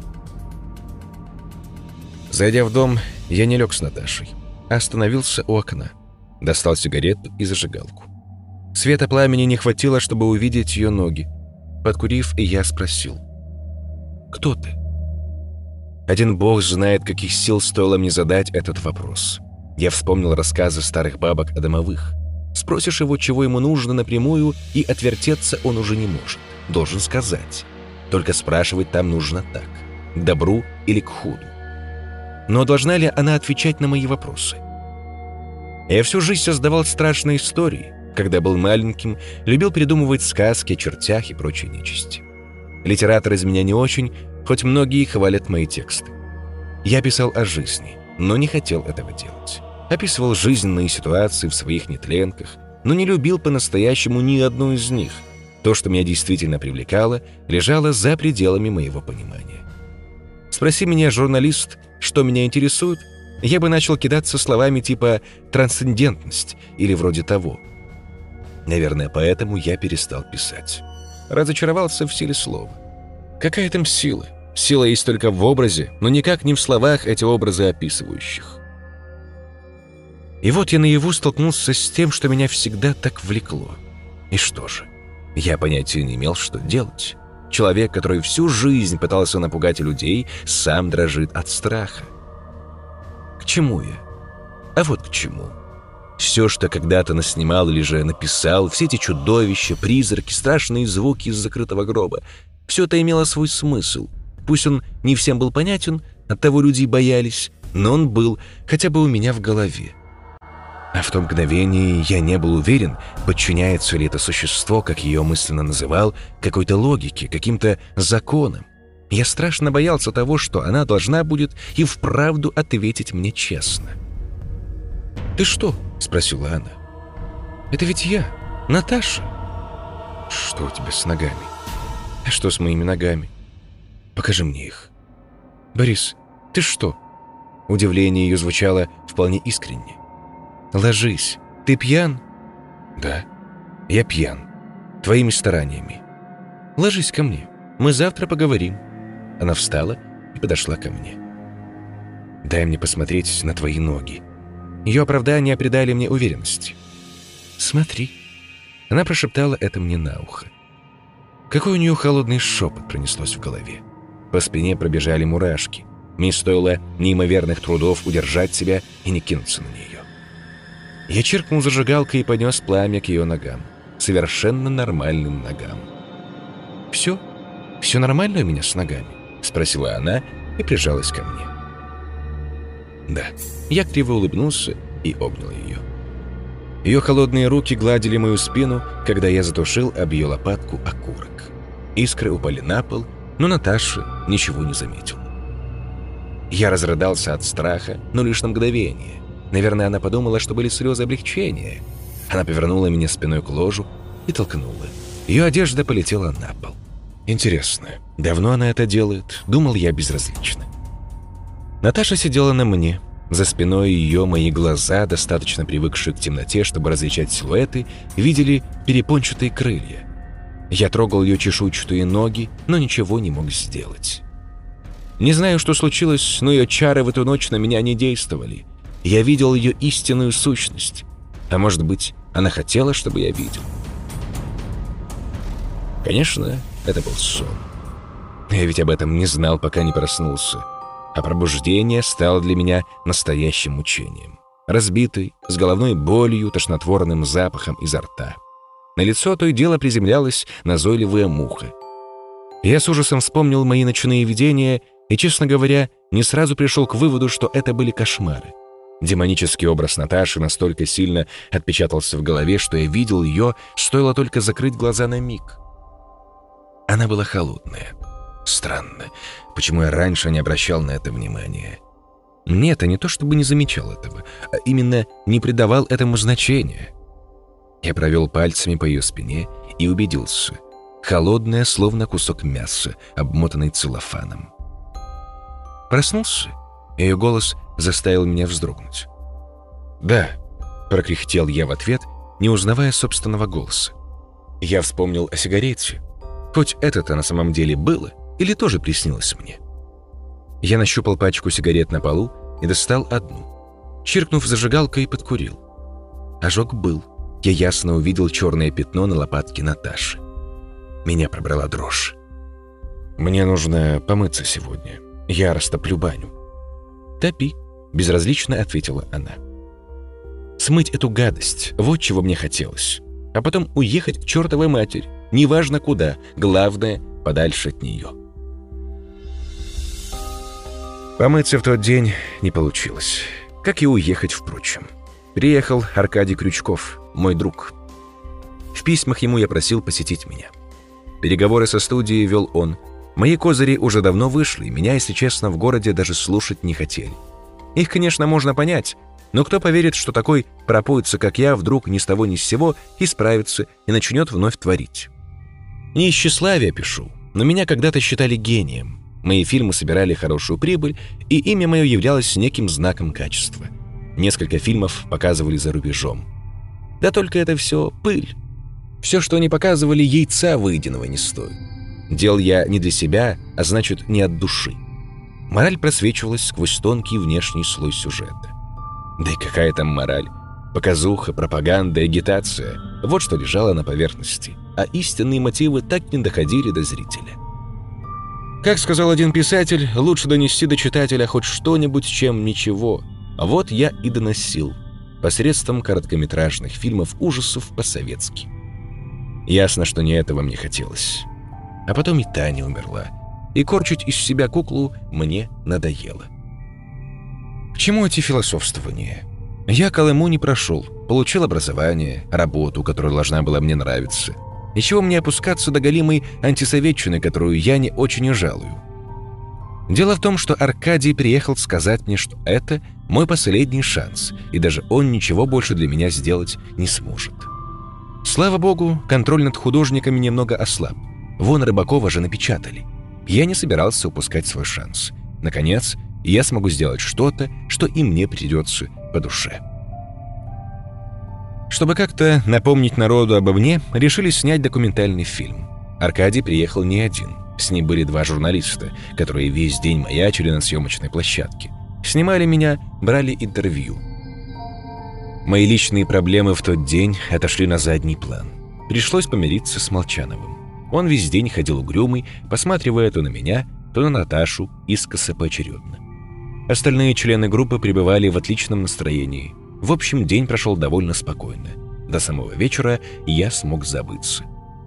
Зайдя в дом, я не лег с Наташей, а остановился у окна. Достал сигарету и зажигалку. Света пламени не хватило, чтобы увидеть ее ноги. Подкурив, я спросил: «Кто ты?» Один бог знает, каких сил стоило мне задать этот вопрос. Я вспомнил рассказы старых бабок о домовых. Спросишь его, чего ему нужно напрямую, и отвертеться он уже не может. Должен сказать. Только спрашивать там нужно так: к добру или к худу. Но должна ли она отвечать на мои вопросы? Я всю жизнь создавал страшные истории. Когда был маленьким, любил придумывать сказки о чертях и прочей нечисти. Литератор из меня не очень, хоть многие хвалят мои тексты. Я писал о жизни, но не хотел этого делать. Описывал жизненные ситуации в своих нетленках, но не любил по-настоящему ни одну из них. То, что меня действительно привлекало, лежало за пределами моего понимания. Спроси меня, журналист, что меня интересует, я бы начал кидаться словами типа «трансцендентность» или вроде того. Наверное, поэтому я перестал писать. Разочаровался в силе слова. Какая там сила? Сила есть только в образе, но никак не в словах эти образы описывающих. И вот я наяву столкнулся с тем, что меня всегда так влекло. И что же? Я понятия не имел, что делать. Человек, который всю жизнь пытался напугать людей, сам дрожит от страха. К чему я? А вот к чему. Все, что когда-то наснимал или же написал, все эти чудовища, призраки, страшные звуки из закрытого гроба, все это имело свой смысл. Пусть он не всем был понятен, оттого люди боялись, но он был хотя бы у меня в голове. А в том мгновении я не был уверен, подчиняется ли это существо, как ее мысленно называл, какой-то логике, каким-то законам. Я страшно боялся того, что она должна будет и вправду ответить мне честно. «Ты что?» — спросила она. «Это ведь я, Наташа». «Что у тебя с ногами? А что с моими ногами? Покажи мне их». «Борис, ты что?» Удивление ее звучало вполне искренне. «Ложись. Ты пьян?» «Да, я пьян. Твоими стараниями. Ложись ко мне. Мы завтра поговорим». Она встала и подошла ко мне. «Дай мне посмотреть на твои ноги». Ее оправдания придали мне уверенности. «Смотри». Она прошептала это мне на ухо. Какой у нее холодный шепот пронеслось в голове. По спине пробежали мурашки. Мне стоило неимоверных трудов удержать себя и не кинуться на нее. Я чиркнул зажигалкой и поднес пламя к ее ногам. Совершенно нормальным ногам. «Все? Все нормально у меня с ногами?» — спросила она и прижалась ко мне. «Да». Я криво улыбнулся и обнял ее. Ее холодные руки гладили мою спину, когда я затушил об ее лопатку окурок. Искры упали на пол, но Наташа ничего не заметила. Я разрыдался от страха, но лишь на мгновение. Наверное, она подумала, что были слезы облегчения. Она повернула меня спиной к ложу и толкнула. Ее одежда полетела на пол. Интересно, давно она это делает? Думал я безразлично. Наташа сидела на мне. За спиной ее мои глаза, достаточно привыкшие к темноте, чтобы различать силуэты, видели перепончатые крылья. Я трогал ее чешуйчатые ноги, но ничего не мог сделать. Не знаю, что случилось, но ее чары в эту ночь на меня не действовали. Я видел ее истинную сущность. А может быть, она хотела, чтобы я видел. Конечно, это был сон. Я ведь об этом не знал, пока не проснулся. А пробуждение стало для меня настоящим мучением. Разбитый, с головной болью, тошнотворным запахом изо рта. На лицо то и дело приземлялась назойливая муха. Я с ужасом вспомнил мои ночные видения и, честно говоря, не сразу пришел к выводу, что это были кошмары. Демонический образ Наташи настолько сильно отпечатался в голове, что я видел ее, стоило только закрыть глаза на миг. Она была холодная. Странно, почему я раньше не обращал на это внимания. Нет, а не то чтобы не замечал этого, а именно не придавал этому значения. Я провел пальцами по ее спине и убедился. Холодная, словно кусок мяса, обмотанный целлофаном. Проснулся? Ее голос заставил меня вздрогнуть. «Да», — прокряхтел я в ответ, не узнавая собственного голоса. Я вспомнил о сигарете. Хоть это-то на самом деле было, или тоже приснилось мне? Я нащупал пачку сигарет на полу и достал одну. Чиркнув зажигалкой, подкурил. Ожог был. Я ясно увидел черное пятно на лопатке Наташи. Меня пробрала дрожь. «Мне нужно помыться сегодня. Я растоплю баню». «Топи», — безразлично ответила она. «Смыть эту гадость, вот чего мне хотелось. А потом уехать к чертовой матери. Неважно куда, главное, подальше от нее». Помыться в тот день не получилось. Как и уехать, впрочем. Приехал Аркадий Крючков, мой друг. В письмах ему я просил посетить меня. Переговоры со студией вел он. Мои козыри уже давно вышли, меня, если честно, в городе даже слушать не хотели. Их, конечно, можно понять, но кто поверит, что такой пропоится, как я, вдруг ни с того ни с сего исправится и начнет вновь творить? Не из тщеславия пишу, но меня когда-то считали гением. Мои фильмы собирали хорошую прибыль, и имя мое являлось неким знаком качества. Несколько фильмов показывали за рубежом. Да только это все пыль. Все, что они показывали, яйца выеденного не стоит. Делал я не для себя, а значит, не от души. Мораль просвечивалась сквозь тонкий внешний слой сюжета. Да и какая там мораль? Показуха, пропаганда, агитация. Вот что лежало на поверхности, а истинные мотивы так не доходили до зрителя. Как сказал один писатель, лучше донести до читателя хоть что-нибудь, чем ничего. А вот я и доносил, посредством короткометражных фильмов ужасов по-советски. Ясно, что не этого мне хотелось. А потом и Таня умерла, и корчить из себя куклу мне надоело. К чему эти философствования? Я Колыму не прошел, получил образование, работу, которая должна была мне нравиться. И чего мне опускаться до голимой антисоветчины, которую я не очень и жалую? Дело в том, что Аркадий приехал сказать мне, что это мой последний шанс, и даже он ничего больше для меня сделать не сможет. Слава богу, контроль над художниками немного ослаб. Вон Рыбакова же напечатали. Я не собирался упускать свой шанс. Наконец, я смогу сделать что-то, что и мне придется по душе. Чтобы как-то напомнить народу обо мне, решили снять документальный фильм. Аркадий приехал не один. С ним были два журналиста, которые весь день маячили на съемочной площадке. Снимали меня, брали интервью. Мои личные проблемы в тот день отошли на задний план. Пришлось помириться с Молчановым. Он весь день ходил угрюмый, посматривая то на меня, то на Наташу, искоса поочередно. Остальные члены группы пребывали в отличном настроении. В общем, день прошел довольно спокойно. До самого вечера я смог забыться.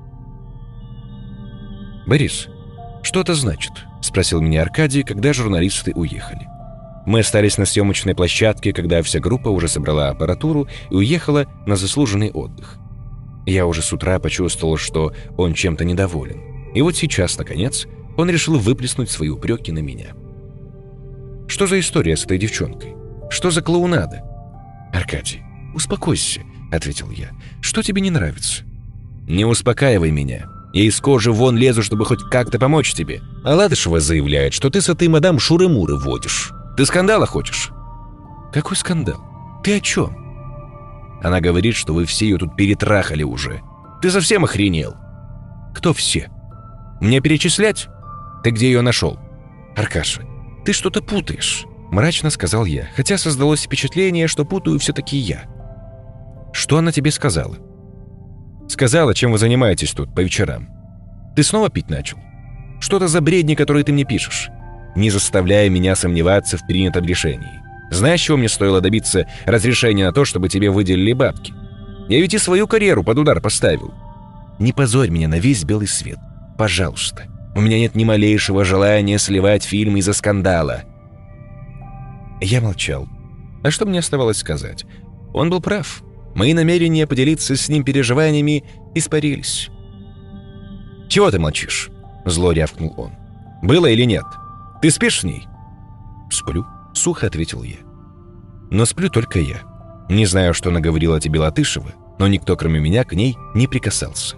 «Борис, что это значит?» – спросил меня Аркадий, когда журналисты уехали. Мы остались на съемочной площадке, когда вся группа уже собрала аппаратуру и уехала на заслуженный отдых. Я уже с утра почувствовал, что он чем-то недоволен. И вот сейчас, наконец, он решил выплеснуть свои упреки на меня. «Что за история с этой девчонкой? Что за клоунада?» «Аркадий, успокойся», — ответил я. «Что тебе не нравится?» «Не успокаивай меня. Я из кожи вон лезу, чтобы хоть как-то помочь тебе. А Ладышева заявляет, что ты с этой мадам шуры-муры водишь. Ты скандала хочешь?» «Какой скандал? Ты о чем?» «Она говорит, что вы все ее тут перетрахали уже. Ты совсем охренел?» «Кто все? Мне перечислять? Ты где ее нашел?» «Аркаша, ты что-то путаешь», — мрачно сказал я, хотя создалось впечатление, что путаю все-таки я. «Что она тебе сказала?» «Сказала, чем вы занимаетесь тут по вечерам. Ты снова пить начал? Что-то за бредни, которые ты мне пишешь, не заставляя меня сомневаться в принятом решении. Знаешь, чего мне стоило добиться разрешения на то, чтобы тебе выделили бабки? Я ведь и свою карьеру под удар поставил. Не позорь меня на весь белый свет. Пожалуйста. У меня нет ни малейшего желания сливать фильм из-за скандала». Я молчал. А что мне оставалось сказать? Он был прав. Мои намерения поделиться с ним переживаниями испарились. «Чего ты молчишь?» — зло рявкнул он. «Было или нет? Ты спишь с ней?» «Сплю», — сухо ответил я. «Но сплю только я. Не знаю, что наговорила тебе Латышева, но никто, кроме меня, к ней не прикасался».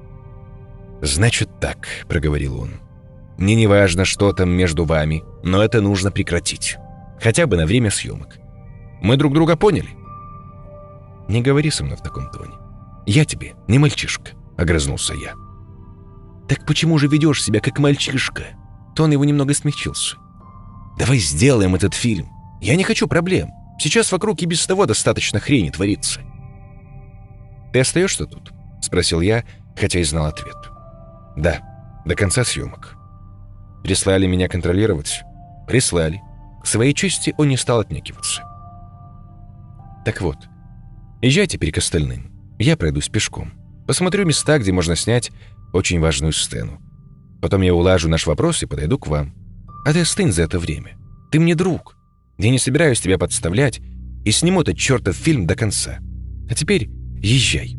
«Значит так», — проговорил он. «Мне не важно, что там между вами, но это нужно прекратить. Хотя бы на время съемок. Мы друг друга поняли?» «Не говори со мной в таком тоне. Я тебе не мальчишка», — огрызнулся я. «Так почему же ведешь себя как мальчишка?» Тон его немного смягчился. «Давай сделаем этот фильм. Я не хочу проблем. Сейчас вокруг и без того достаточно хрени творится». «Ты остаешься тут?» — спросил я, хотя и знал ответ. «Да, до конца съемок». «Прислали меня контролировать?» «Прислали». К своей чести он не стал отнекиваться. «Так вот, езжай теперь к остальным. Я пройдусь пешком. Посмотрю места, где можно снять очень важную сцену. Потом я улажу наш вопрос и подойду к вам. А ты остынь за это время. Ты мне друг. Я не собираюсь тебя подставлять и сниму этот чертов фильм до конца. А теперь езжай».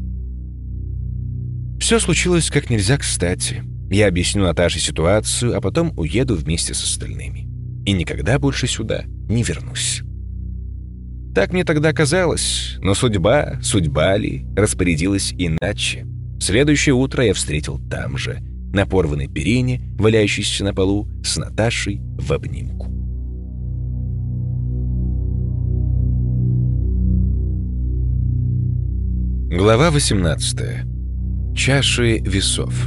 Все случилось как нельзя кстати. Я объясню Наташе ситуацию, а потом уеду вместе с остальными. И никогда больше сюда не вернусь. Так мне тогда казалось, но судьба, судьба ли, распорядилась иначе. Следующее утро я встретил там же, на порванной перине, валяющейся на полу, с Наташей в обнимку. Глава восемнадцатая. Чаши весов.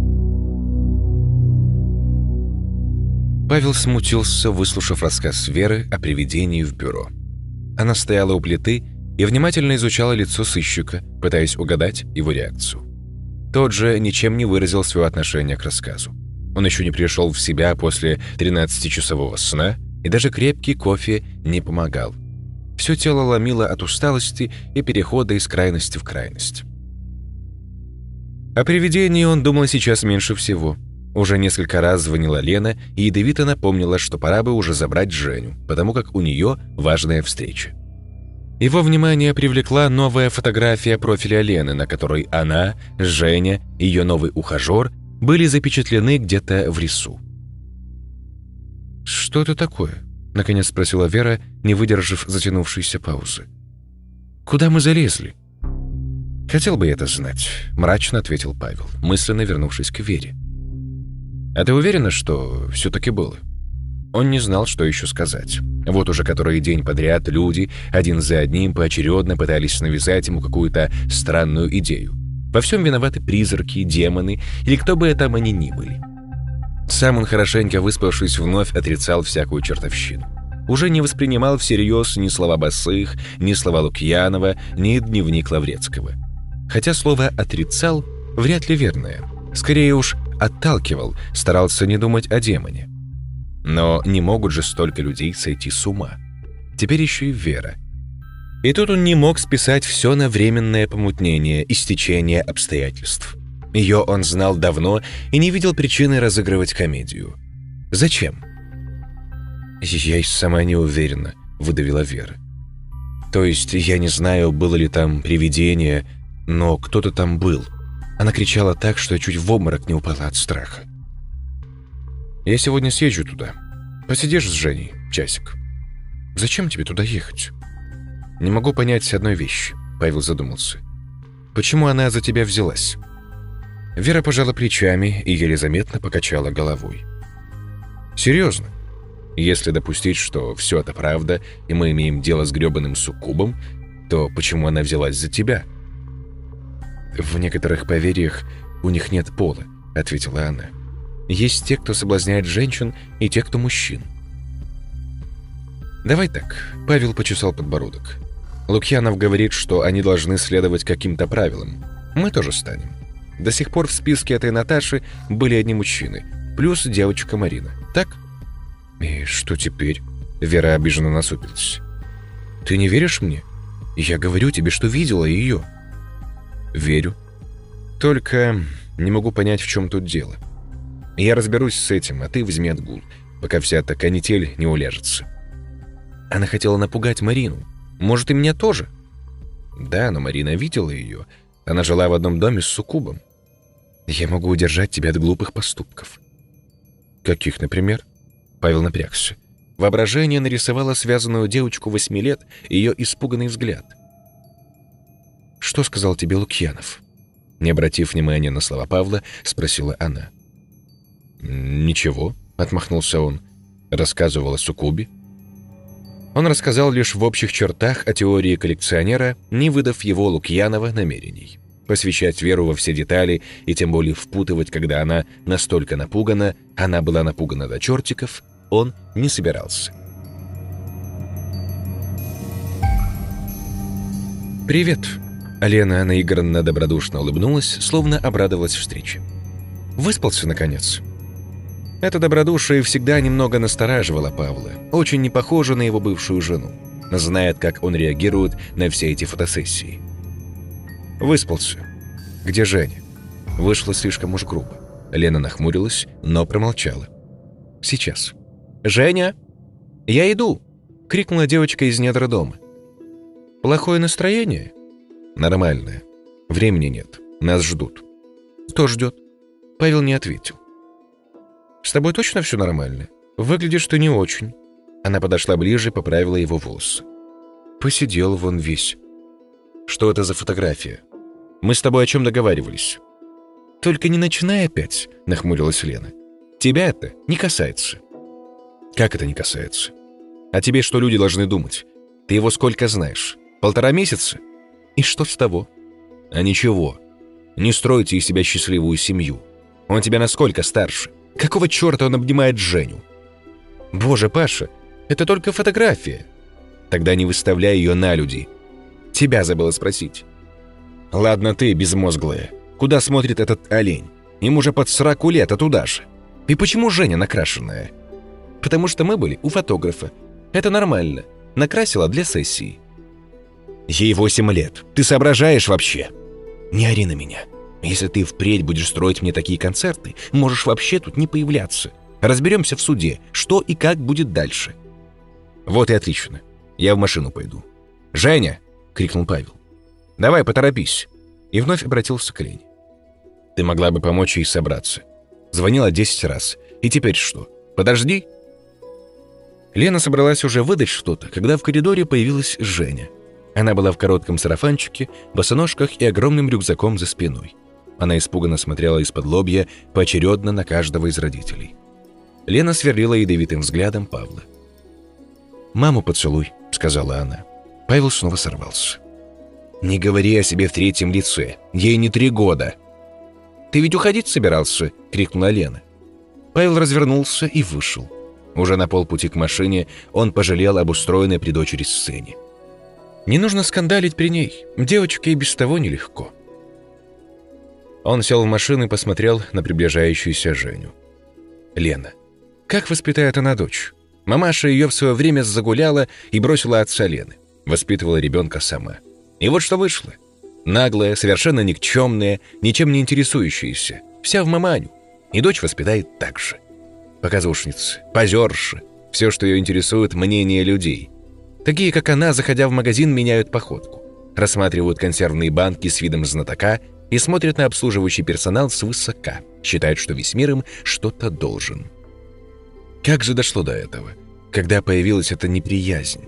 Павел смутился, выслушав рассказ Веры о привидении в бюро. Она стояла у плиты, и внимательно изучала лицо сыщика, пытаясь угадать его реакцию. Тот же ничем не выразил своего отношения к рассказу. Он еще не пришел в себя после тринадцатичасового сна, и даже крепкий кофе не помогал. Все тело ломило от усталости и перехода из крайности в крайность. О привидении он думал сейчас меньше всего. Уже несколько раз звонила Лена и ядовито напомнила, что пора бы уже забрать Женю, потому как у нее важная встреча. Его внимание привлекла новая фотография профиля Лены, на которой она, Женя и ее новый ухажер были запечатлены где-то в лесу. «Что это такое?» — наконец спросила Вера, не выдержав затянувшейся паузы. «Куда мы залезли?» «Хотел бы я это знать», — мрачно ответил Павел, мысленно вернувшись к Вере. «А ты уверена, что все-таки было?» Он не знал, что еще сказать. Вот уже который день подряд люди один за одним поочередно пытались навязать ему какую-то странную идею. Во всем виноваты призраки, демоны или кто бы это они ни были. Сам он, хорошенько выспавшись, вновь отрицал всякую чертовщину. Уже не воспринимал всерьез ни слова Босых, ни слова Лукьянова, ни дневник Лаврецкого. Хотя слово «отрицал» вряд ли верное. Скорее уж отталкивал, старался не думать о демоне. Но не могут же столько людей сойти с ума. Теперь еще и Вера. И тут он не мог списать все на временное помутнение и стечение обстоятельств. Ее он знал давно и не видел причины разыгрывать комедию. Зачем? «Я и сама не уверена», — выдавила Вера. «То есть я не знаю, было ли там привидение, но кто-то там был». Она кричала так, что я чуть в обморок не упала от страха. «Я сегодня съезжу туда. Посидишь с Женей часик». «Зачем тебе туда ехать?» «Не могу понять одной вещи», — Павел задумался. «Почему она за тебя взялась?» Вера пожала плечами и еле заметно покачала головой. «Серьезно? Если допустить, что все это правда, и мы имеем дело с гребаным суккубом, то почему она взялась за тебя?» «В некоторых поверьях у них нет пола», — ответила она. «Есть те, кто соблазняет женщин, и те, кто мужчин». «Давай так», — Павел почесал подбородок. «Лукьянов говорит, что они должны следовать каким-то правилам. Мы тоже станем. До сих пор в списке этой Наташи были одни мужчины, плюс девочка Марина. Так?» «И что теперь?» — Вера обиженно насупилась. «Ты не веришь мне? Я говорю тебе, что видела ее». «Верю. Только не могу понять, в чем тут дело. Я разберусь с этим, а ты возьми отгул, пока вся эта канитель не уляжется». Она хотела напугать Марину. Может, и меня тоже? Да, но Марина видела ее. Она жила в одном доме с суккубом. Я могу удержать тебя от глупых поступков. Каких, например? Павел напрягся. Воображение нарисовало связанную девочку восьми лет и ее испуганный взгляд. «Что сказал тебе Лукьянов?» Не обратив внимания на слова Павла, спросила она. «Ничего», — отмахнулся он. «Рассказывал о суккубе». Он рассказал лишь в общих чертах о теории коллекционера, не выдав его Лукьянова намерений. Посвящать Веру во все детали и тем более впутывать, когда она настолько напугана, она была напугана до чертиков, он не собирался. «Привет!» Лена наигранно добродушно улыбнулась, словно обрадовалась встрече. «Выспался, наконец?» Это добродушие всегда немного настораживало Павла, очень не похоже на его бывшую жену. Знает, как он реагирует на все эти фотосессии. «Выспался. Где Женя?» Вышло слишком уж грубо. Лена нахмурилась, но промолчала. «Сейчас». «Женя! Я иду!» — крикнула девочка из недр дома. «Плохое настроение?» «Нормальное. Времени нет. Нас ждут». «Кто ждет?» Павел не ответил. «С тобой точно все нормально? Выглядишь ты не очень». Она подошла ближе и поправила его волосы. «Посидел вон весь». «Что это за фотография? Мы с тобой о чем договаривались?» «Только не начинай опять», — нахмурилась Лена. «Тебя это не касается». «Как это не касается? А тебе что люди должны думать? Ты его сколько знаешь? Полтора месяца? И что с того?» «А ничего. Не стройте из себя счастливую семью. Он тебя насколько старше? Какого черта он обнимает Женю?» «Боже, Паша, это только фотография». «Тогда не выставляй ее на люди». Тебя забыла спросить. Ладно ты, безмозглая. Куда смотрит этот олень? Ему уже под сороку лет, а туда же. И почему Женя накрашенная? Потому что мы были у фотографа. Это нормально. Накрасила для сессии. Ей восемь лет. Ты соображаешь вообще? Не ори на меня. Если ты впредь будешь строить мне такие концерты, можешь вообще тут не появляться. Разберемся в суде, что и как будет дальше. Вот и отлично. Я в машину пойду. «Женя!» — крикнул Павел. «Давай, поторопись!» И вновь обратился к Лене. «Ты могла бы помочь ей собраться. Звонила десять раз. И теперь что? Подожди!» Лена собралась уже выдать что-то, когда в коридоре появилась Женя. Она была в коротком сарафанчике, босоножках и огромным рюкзаком за спиной. Она испуганно смотрела из-под лобья поочередно на каждого из родителей. Лена сверлила ядовитым взглядом Павла. «Маму поцелуй», — сказала она. Павел снова сорвался. «Не говори о себе в третьем лице. Ей не три года». «Ты ведь уходить собирался?» — крикнула Лена. Павел развернулся и вышел. Уже на полпути к машине он пожалел об устроенной при дочери сцене. Не нужно скандалить при ней. Девочке и без того нелегко. Он сел в машину и посмотрел на приближающуюся Женю. Лена. Как воспитает она дочь? Мамаша ее в свое время загуляла и бросила отца Лены. Воспитывала ребенка сама. И вот что вышло. Наглая, совершенно никчемная, ничем не интересующаяся. Вся в маманю. И дочь воспитает так же. Показушница, позерша. Все, что ее интересует, мнение людей. Такие, как она, заходя в магазин, меняют походку. Рассматривают консервные банки с видом знатока и смотрят на обслуживающий персонал свысока. Считают, что весь мир им что-то должен. Как же дошло до этого, когда появилась эта неприязнь?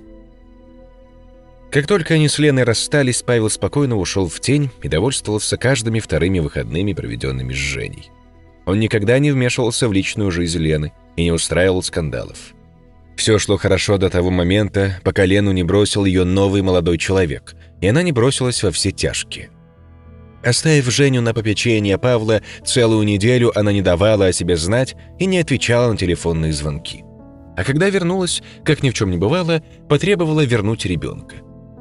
Как только они с Леной расстались, Павел спокойно ушел в тень и довольствовался каждыми вторыми выходными, проведенными с Женей. Он никогда не вмешивался в личную жизнь Лены и не устраивал скандалов. Все шло хорошо до того момента, пока Лену не бросил ее новый молодой человек, и она не бросилась во все тяжкие. Оставив Женю на попечение Павла, целую неделю она не давала о себе знать и не отвечала на телефонные звонки. А когда вернулась, как ни в чем не бывало, потребовала вернуть ребенка.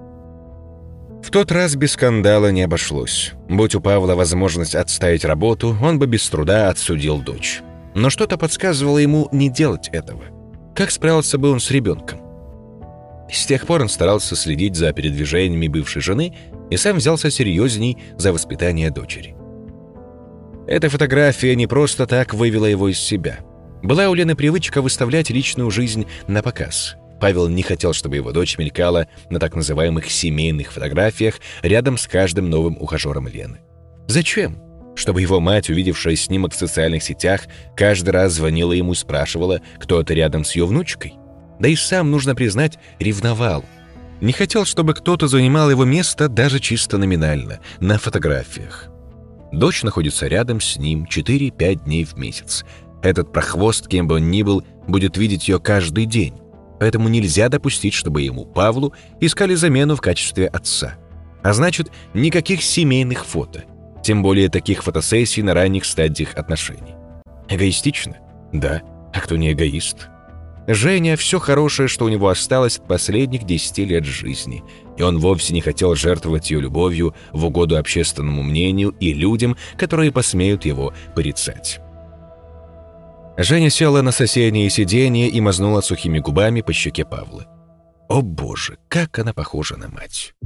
В тот раз без скандала не обошлось. Будь у Павла возможность отставить работу, он бы без труда отсудил дочь. Но что-то подсказывало ему не делать этого. Как справился бы он с ребенком? С тех пор он старался следить за передвижениями бывшей жены и сам взялся серьезней за воспитание дочери. Эта фотография не просто так вывела его из себя. Была у Лены привычка выставлять личную жизнь на показ. Павел не хотел, чтобы его дочь мелькала на так называемых семейных фотографиях рядом с каждым новым ухажером Лены. Зачем? Чтобы его мать, увидевшая снимок в социальных сетях, каждый раз звонила ему и спрашивала, кто это рядом с ее внучкой? Да и сам, нужно признать, ревновал. Не хотел, чтобы кто-то занимал его место даже чисто номинально, на фотографиях. Дочь находится рядом с ним четыре-пять дней в месяц. Этот прохвост, кем бы он ни был, будет видеть ее каждый день. Поэтому нельзя допустить, чтобы ему, Павлу, искали замену в качестве отца. А значит, никаких семейных фото. Тем более таких фотосессий на ранних стадиях отношений. Эгоистично? Да. А кто не эгоист? Женя — все хорошее, что у него осталось от последних десяти лет жизни. И он вовсе не хотел жертвовать ее любовью в угоду общественному мнению и людям, которые посмеют его порицать. Женя села на соседнее сиденье и мазнула сухими губами по щеке Павла. О боже, как она похожа на мать!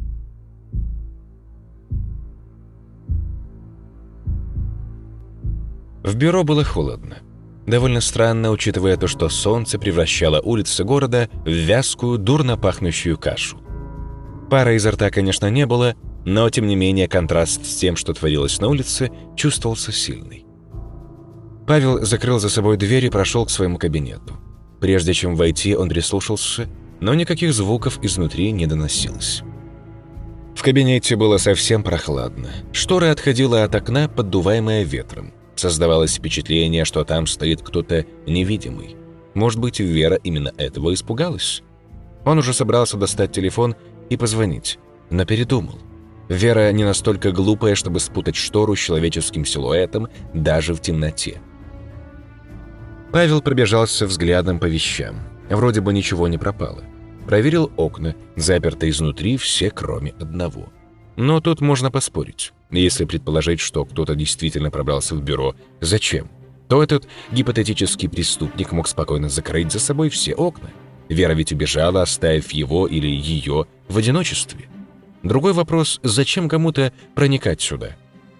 В бюро было холодно. Довольно странно, учитывая то, что солнце превращало улицы города в вязкую, дурно пахнущую кашу. Пара изо рта, конечно, не было, но, тем не менее, контраст с тем, что творилось на улице, чувствовался сильный. Павел закрыл за собой дверь и прошел к своему кабинету. Прежде чем войти, он прислушался, но никаких звуков изнутри не доносилось. В кабинете было совсем прохладно. Штора отходила от окна, поддуваемая ветром. Создавалось впечатление, что там стоит кто-то невидимый. Может быть, Вера именно этого испугалась? Он уже собрался достать телефон и позвонить, но передумал. Вера не настолько глупая, чтобы спутать штору с человеческим силуэтом даже в темноте. Павел пробежался взглядом по вещам. Вроде бы ничего не пропало. Проверил окна, запертые изнутри все, кроме одного. Но тут можно поспорить. Если предположить, что кто-то действительно пробрался в бюро, зачем? То этот гипотетический преступник мог спокойно закрыть за собой все окна. Вера ведь убежала, оставив его или ее в одиночестве. Другой вопрос, зачем кому-то проникать сюда?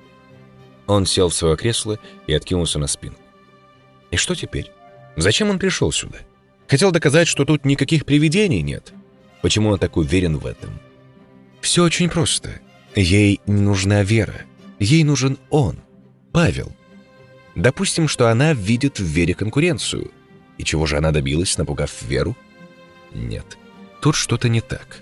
Он сел в свое кресло и откинулся на спинку. И что теперь? Зачем он пришел сюда? Хотел доказать, что тут никаких привидений нет. Почему он так уверен в этом? Все очень просто. Ей не нужна Вера. Ей нужен он, Павел. Допустим, что она видит в Вере конкуренцию. И чего же она добилась, напугав Веру? Нет, тут что-то не так.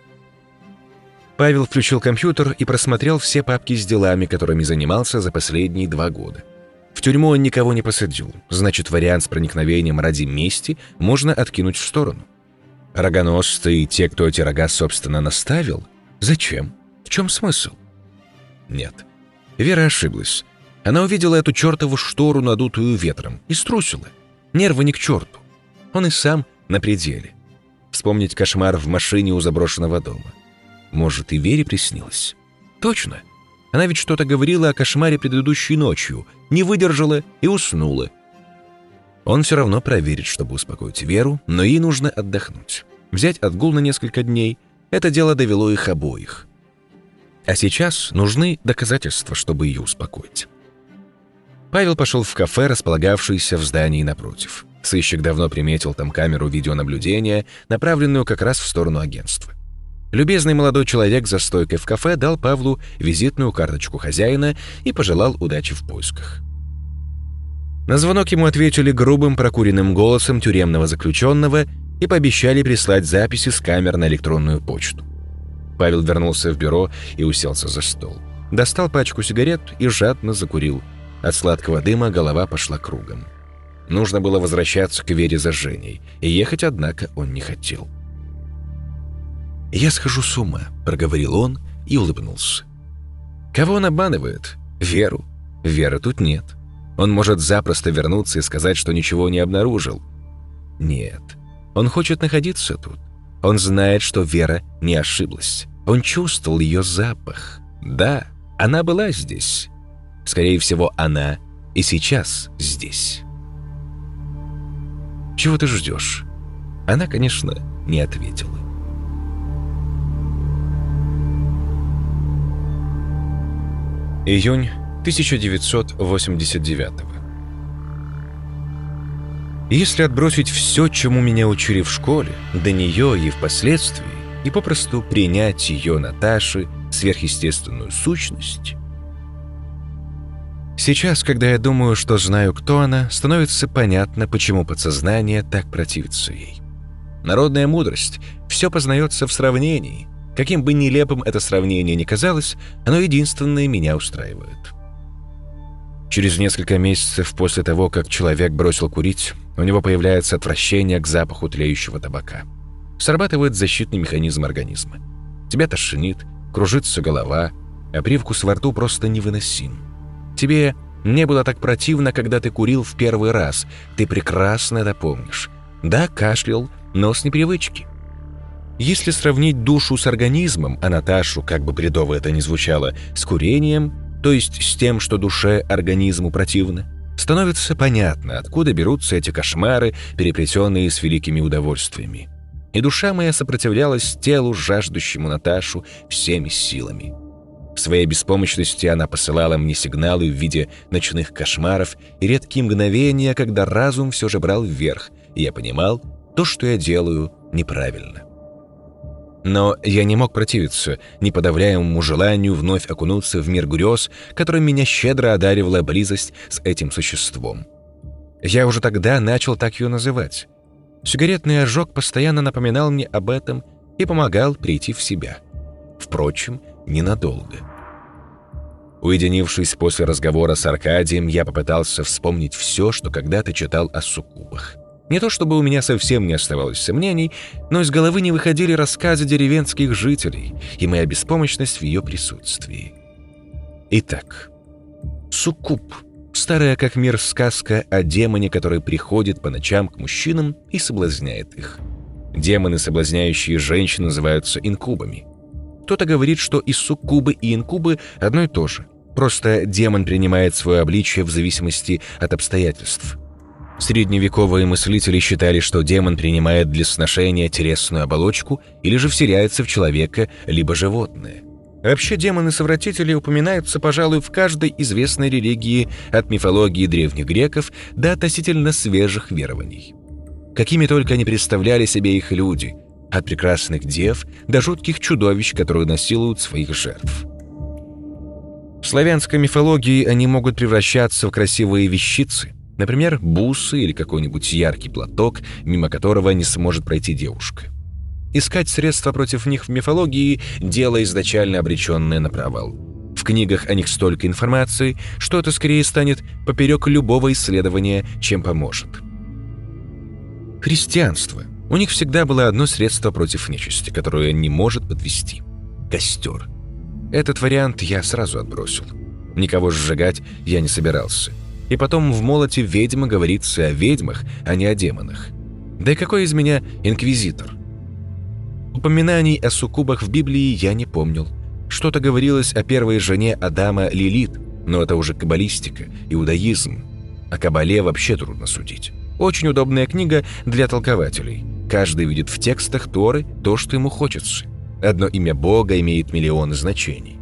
Павел включил компьютер и просмотрел все папки с делами, которыми занимался за последние два года. В тюрьму он никого не посадил, значит, вариант с проникновением ради мести можно откинуть в сторону. Рогоносцы и те, кто эти рога, собственно, наставил? Зачем? В чем смысл? Нет, Вера ошиблась. Она увидела эту чертову штору, надутую ветром, и струсила. Нервы ни к черту. Он и сам на пределе. Вспомнить кошмар в машине у заброшенного дома. Может, и Вере приснилось? Точно. Она ведь что-то говорила о кошмаре предыдущей ночью, не выдержала и уснула. Он все равно проверит, чтобы успокоить Веру, но ей нужно отдохнуть. Взять отгул на несколько дней — это дело довело их обоих. А сейчас нужны доказательства, чтобы ее успокоить. Павел пошел в кафе, располагавшееся в здании напротив. Сыщик давно приметил там камеру видеонаблюдения, направленную как раз в сторону агентства. Любезный молодой человек за стойкой в кафе дал Павлу визитную карточку хозяина и пожелал удачи в поисках. На звонок ему ответили грубым прокуренным голосом тюремного заключенного и пообещали прислать записи с камер на электронную почту. Павел вернулся в бюро и уселся за стол. Достал пачку сигарет и жадно закурил. От сладкого дыма голова пошла кругом. Нужно было возвращаться к Вере за Женей, и ехать, однако, он не хотел. «Я схожу с ума», — проговорил он и улыбнулся. Кого он обманывает? Веру. Веры тут нет. Он может запросто вернуться и сказать, что ничего не обнаружил. Нет, он хочет находиться тут. Он знает, что Вера не ошиблась. Он чувствовал ее запах. Да, она была здесь. Скорее всего, она и сейчас здесь. «Чего ты ждешь?» Она, конечно, не ответила. Июнь тысяча девятьсот восемьдесят девятого. Если отбросить все, чему меня учили в школе, до нее и впоследствии, и попросту принять ее, Наташи, сверхъестественную сущность. Сейчас, когда я думаю, что знаю, кто она, становится понятно, почему подсознание так противится ей. Народная мудрость – все познается в сравнении. Каким бы нелепым это сравнение ни казалось, оно единственное меня устраивает. Через несколько месяцев после того, как человек бросил курить, у него появляется отвращение к запаху тлеющего табака. Срабатывает защитный механизм организма. Тебя тошнит, кружится голова, а привкус во рту просто невыносим. Тебе не было так противно, когда ты курил в первый раз. Ты прекрасно это помнишь. Да, кашлял, но с непривычки. Если сравнить душу с организмом, а Наташу, как бы бредово это ни звучало, с курением, то есть с тем, что душе, организму противно, становится понятно, откуда берутся эти кошмары, переплетенные с великими удовольствиями. И душа моя сопротивлялась телу, жаждущему Наташу, всеми силами. В своей беспомощности она посылала мне сигналы в виде ночных кошмаров и редкие мгновения, когда разум все же брал вверх, и я понимал, то, что я делаю, неправильно. Но я не мог противиться неподавляемому желанию вновь окунуться в мир грез, которым меня щедро одаривала близость с этим существом. Я уже тогда начал так ее называть. Сигаретный ожог постоянно напоминал мне об этом и помогал прийти в себя. Впрочем, ненадолго. Уединившись после разговора с Аркадием, я попытался вспомнить все, что когда-то читал о суккубах. Не то чтобы у меня совсем не оставалось сомнений, но из головы не выходили рассказы деревенских жителей и моя беспомощность в ее присутствии. Итак, суккуб – старая как мир сказка о демоне, который приходит по ночам к мужчинам и соблазняет их. Демоны, соблазняющие женщин, называются инкубами. Кто-то говорит, что и суккубы, и инкубы одно и то же. Просто демон принимает свое обличие в зависимости от обстоятельств. Средневековые мыслители считали, что демон принимает для сношения телесную оболочку или же вселяется в человека, либо животное. Вообще, демоны-совратители упоминаются, пожалуй, в каждой известной религии, от мифологии древних греков до относительно свежих верований. Какими только они представляли себе их люди, от прекрасных дев до жутких чудовищ, которые насилуют своих жертв. В славянской мифологии они могут превращаться в красивые вещицы, например, бусы или какой-нибудь яркий платок, мимо которого не сможет пройти девушка. Искать средства против них в мифологии – дело изначально обреченное на провал. В книгах о них столько информации, что это скорее станет поперек любого исследования, чем поможет. Христианство. У них всегда было одно средство против нечисти, которое не может подвести – костер. Этот вариант я сразу отбросил. Никого сжигать я не собирался. И потом в «Молоте ведьмы» говорится о ведьмах, а не о демонах. Да и какой из меня инквизитор? Упоминаний о суккубах в Библии я не помнил. Что-то говорилось о первой жене Адама Лилит, но это уже каббалистика, иудаизм. О каббале вообще трудно судить. Очень удобная книга для толкователей. Каждый видит в текстах Торы то, что ему хочется. Одно имя Бога имеет миллионы значений.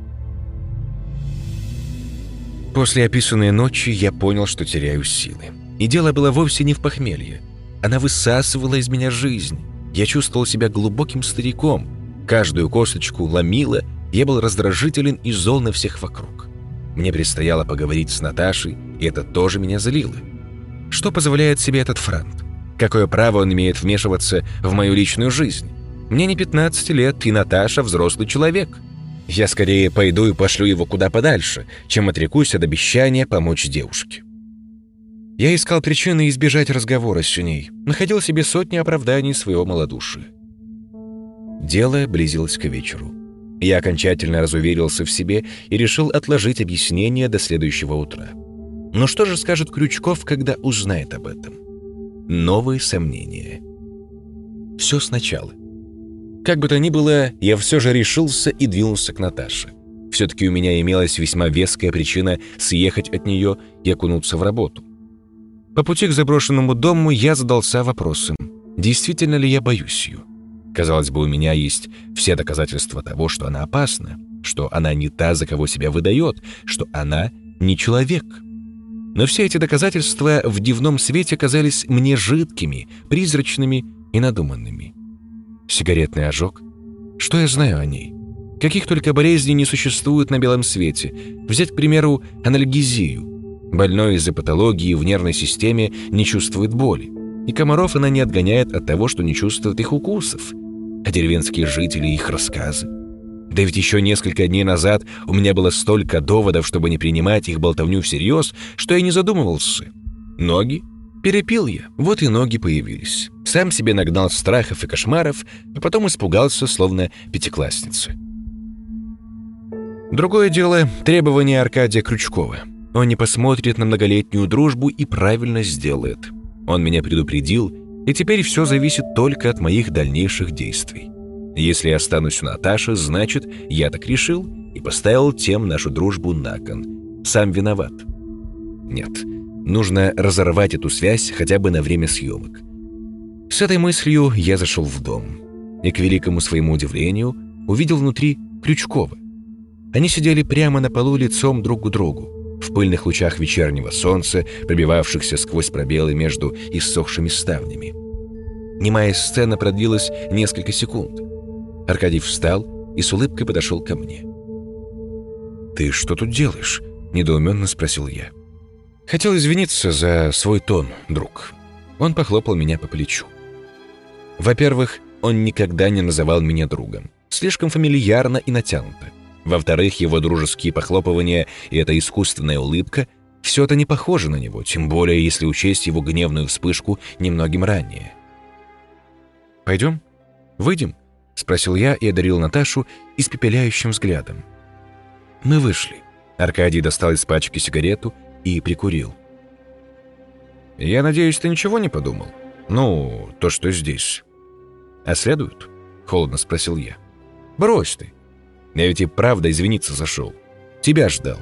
После описанной ночи я понял, что теряю силы. И дело было вовсе не в похмелье. Она высасывала из меня жизнь. Я чувствовал себя глубоким стариком. Каждую косточку ломило, я был раздражителен и зол на всех вокруг. Мне предстояло поговорить с Наташей, и это тоже меня злило. Что позволяет себе этот франт? Какое право он имеет вмешиваться в мою личную жизнь? Мне не пятнадцать лет, и Наташа взрослый человек. Я скорее пойду и пошлю его куда подальше, чем отрекусь от обещания помочь девушке. Я искал причины избежать разговора с ней, находил себе сотни оправданий своего малодушия. Дело близилось к вечеру. Я окончательно разуверился в себе и решил отложить объяснение до следующего утра. Но что же скажет Крючков, когда узнает об этом? Новые сомнения. Все сначала. Как бы то ни было, я все же решился и двинулся к Наташе. Все-таки у меня имелась весьма веская причина съехать от нее и окунуться в работу. По пути к заброшенному дому я задался вопросом, действительно ли я боюсь ее. Казалось бы, у меня есть все доказательства того, что она опасна, что она не та, за кого себя выдает, что она не человек. Но все эти доказательства в дневном свете казались мне жидкими, призрачными и надуманными. Сигаретный ожог? Что я знаю о ней? Каких только болезней не существует на белом свете. Взять, к примеру, анальгезию. Больной из-за патологии в нервной системе не чувствует боли. И комаров она не отгоняет от того, что не чувствует их укусов. А деревенские жители их рассказы. Да ведь еще несколько дней назад у меня было столько доводов, чтобы не принимать их болтовню всерьез, что я не задумывался. Ноги? Перепил я, вот и ноги появились. Сам себе нагнал страхов и кошмаров, а потом испугался, словно пятиклассница. Другое дело — требования Аркадия Крючкова. Он не посмотрит на многолетнюю дружбу и правильно сделает. Он меня предупредил, и теперь все зависит только от моих дальнейших действий. Если я останусь у Наташи, значит, я так решил и поставил тем нашу дружбу на кон. Сам виноват. Нет, нужно разорвать эту связь хотя бы на время съемок. С этой мыслью я зашел в дом и, к великому своему удивлению, увидел внутри Крючкова. Они сидели прямо на полу лицом друг к другу, в пыльных лучах вечернего солнца, пробивавшихся сквозь пробелы между иссохшими ставнями. Немая сцена продлилась несколько секунд. Аркадий встал и с улыбкой подошел ко мне. «Ты что тут делаешь?» – недоуменно спросил я. «Хотел извиниться за свой тон, друг». Он похлопал меня по плечу. Во-первых, он никогда не называл меня другом. Слишком фамильярно и натянуто. Во-вторых, его дружеские похлопывания и эта искусственная улыбка – все это не похоже на него, тем более если учесть его гневную вспышку немногим ранее. «Пойдем? Выйдем?» – спросил я и одарил Наташу испепеляющим взглядом. Мы вышли. Аркадий достал из пачки сигарету и прикурил. «Я надеюсь, ты ничего не подумал? Ну, то, что здесь». «А следует?» — холодно спросил я. «Брось ты. Я ведь и правда извиниться зашел. Тебя ждал».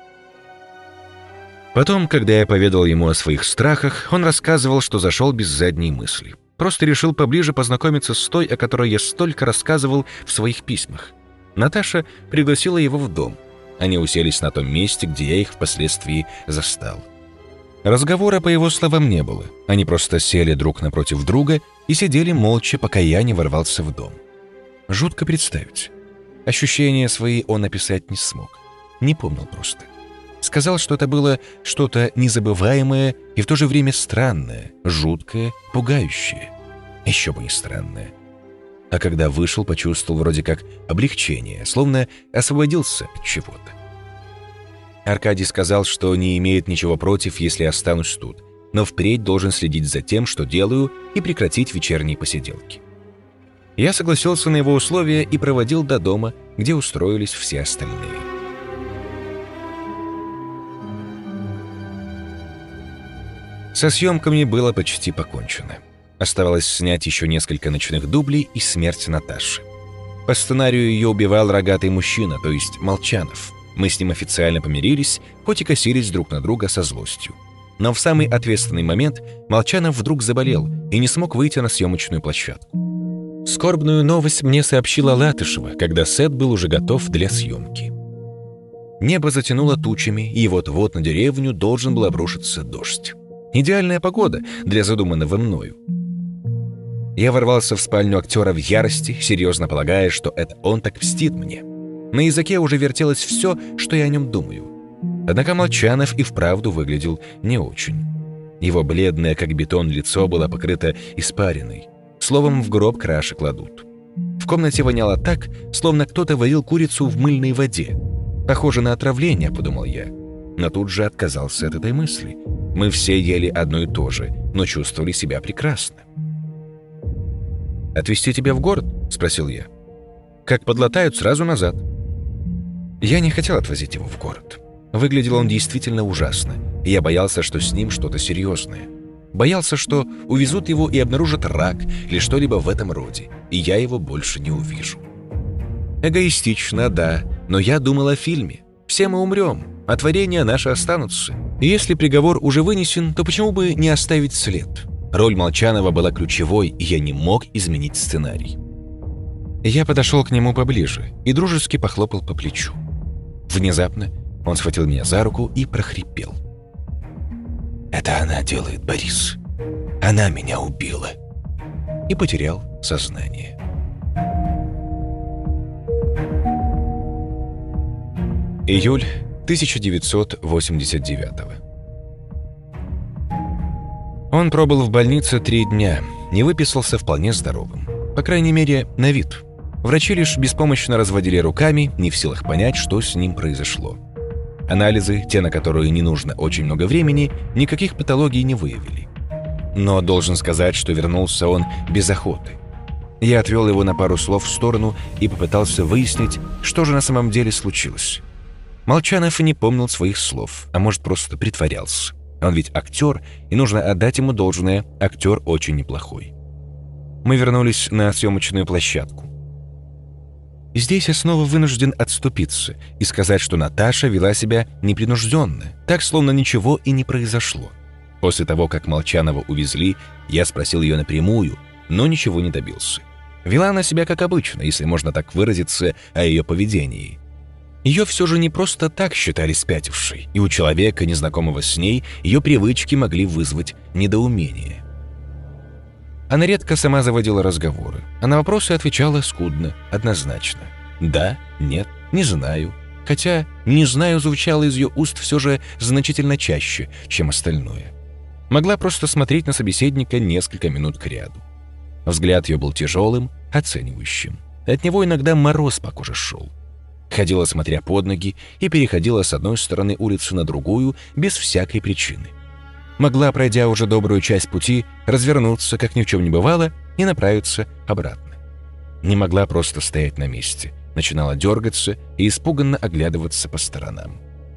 Потом, когда я поведал ему о своих страхах, он рассказывал, что зашел без задней мысли. Просто решил поближе познакомиться с той, о которой я столько рассказывал в своих письмах. Наташа пригласила его в дом. Они уселись на том месте, где я их впоследствии застал. Разговора, по его словам, не было. Они просто сели друг напротив друга и сидели молча, пока я не ворвался в дом. Жутко представить. Ощущения свои он описать не смог. Не помнил просто. Сказал, что это было что-то незабываемое и в то же время странное, жуткое, пугающее. Еще бы не странное. А когда вышел, почувствовал вроде как облегчение, словно освободился от чего-то. Аркадий сказал, что не имеет ничего против, если останусь тут, но впредь должен следить за тем, что делаю, и прекратить вечерние посиделки. Я согласился на его условия и проводил до дома, где устроились все остальные. Со съемками было почти покончено. Оставалось снять еще несколько ночных дублей и смерть Наташи. По сценарию ее убивал рогатый мужчина, то есть Молчанов. Мы с ним официально помирились, хоть и косились друг на друга со злостью. Но в самый ответственный момент Молчанов вдруг заболел и не смог выйти на съемочную площадку. Скорбную новость мне сообщила Латышева, когда сет был уже готов для съемки. Небо затянуло тучами, и вот-вот на деревню должен был обрушиться дождь. Идеальная погода для задуманного мною. Я ворвался в спальню актера в ярости, серьезно полагая, что это он так мстит мне. На языке уже вертелось все, что я о нем думаю. Однако Молчанов и вправду выглядел не очень. Его бледное, как бетон, лицо было покрыто испариной. Словом, в гроб краши кладут. В комнате воняло так, словно кто-то варил курицу в мыльной воде. Похоже на отравление, подумал я. Но тут же отказался от этой мысли. Мы все ели одно и то же, но чувствовали себя прекрасно. «Отвезти тебя в город?» — спросил я. «Как подлатают, сразу назад». Я не хотел отвозить его в город. Выглядел он действительно ужасно, и я боялся, что с ним что-то серьезное. Боялся, что увезут его и обнаружат рак или что-либо в этом роде, и я его больше не увижу. Эгоистично, да, но я думал о фильме. Все мы умрем, а творения наши останутся. И если приговор уже вынесен, то почему бы не оставить след? Роль Молчанова была ключевой, и я не мог изменить сценарий. Я подошел к нему поближе и дружески похлопал по плечу. Внезапно он схватил меня за руку и прохрипел. «Это она делает, Борис. Она меня убила». И потерял сознание. Июль тысяча девятьсот восемьдесят девятого. Он пробыл в больнице три дня, не выписался вполне здоровым. По крайней мере, на вид. Врачи лишь беспомощно разводили руками, не в силах понять, что с ним произошло. Анализы, те, на которые не нужно очень много времени, никаких патологий не выявили. Но должен сказать, что вернулся он без охоты. Я отвел его на пару слов в сторону и попытался выяснить, что же на самом деле случилось. Молчанов и не помнил своих слов, а может, просто притворялся. Он ведь актер, и нужно отдать ему должное, актер очень неплохой. Мы вернулись на съемочную площадку. Здесь я снова вынужден отступиться и сказать, что Наташа вела себя непринужденно, так, словно ничего и не произошло. После того, как Молчанова увезли, я спросил ее напрямую, но ничего не добился. Вела она себя как обычно, если можно так выразиться о ее поведении. Ее все же не просто так считали спятившей, и у человека, незнакомого с ней, ее привычки могли вызвать недоумение. Она редко сама заводила разговоры, а на вопросы отвечала скудно, однозначно. «Да», «нет», «не знаю». Хотя «не знаю» звучало из ее уст все же значительно чаще, чем остальное. Могла просто смотреть на собеседника несколько минут кряду. Взгляд ее был тяжелым, оценивающим. От него иногда мороз по коже шел. Ходила, смотря под ноги, и переходила с одной стороны улицы на другую без всякой причины. Могла, пройдя уже добрую часть пути, развернуться, как ни в чем не бывало, и направиться обратно. Не могла просто стоять на месте. Начинала дергаться и испуганно оглядываться по сторонам.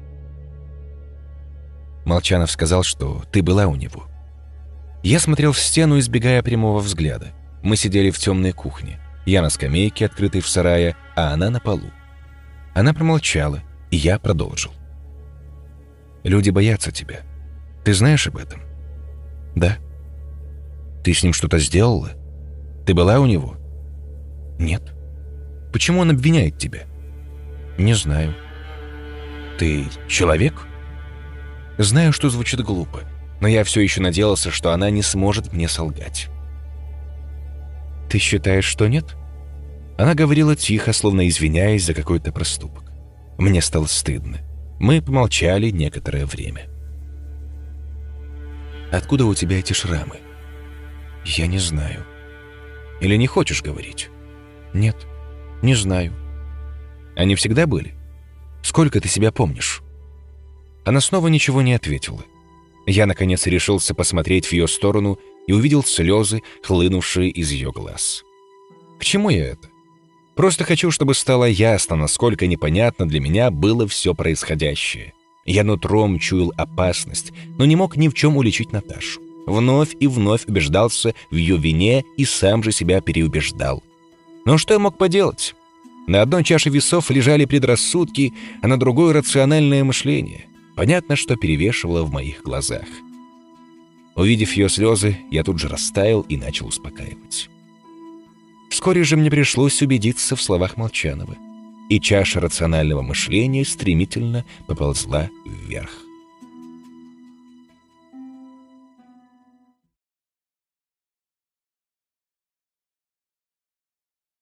Молчанов сказал, что ты была у него. Я смотрел в стену, избегая прямого взгляда. Мы сидели в темной кухне. Я на скамейке, открытой в сарае, а она на полу. Она промолчала, и я продолжил. «Люди боятся тебя. Ты знаешь об этом?» «Да». «Ты с ним что-то сделала? Ты была у него?» «Нет». «Почему он обвиняет тебя?» «Не знаю». «Ты человек?» Знаю, что звучит глупо, но я все еще надеялся, что она не сможет мне солгать. «Ты считаешь, что нет?» Она говорила тихо, словно извиняясь за какой-то проступок. Мне стало стыдно. Мы помолчали некоторое время. «Откуда у тебя эти шрамы?» «Я не знаю». «Или не хочешь говорить?» «Нет, не знаю». «Они всегда были? Сколько ты себя помнишь?» Она снова ничего не ответила. Я, наконец, решился посмотреть в ее сторону и увидел слезы, хлынувшие из ее глаз. К чему я это? Просто хочу, чтобы стало ясно, насколько непонятно для меня было все происходящее. Я нутром чуял опасность, но не мог ни в чем уличить Наташу. Вновь и вновь убеждался в ее вине и сам же себя переубеждал. Но что я мог поделать? На одной чаше весов лежали предрассудки, а на другой — рациональное мышление. Понятно, что перевешивало в моих глазах. Увидев ее слезы, я тут же растаял и начал успокаивать. Вскоре же мне пришлось убедиться в словах Молчанова, и чаша рационального мышления стремительно поползла вверх.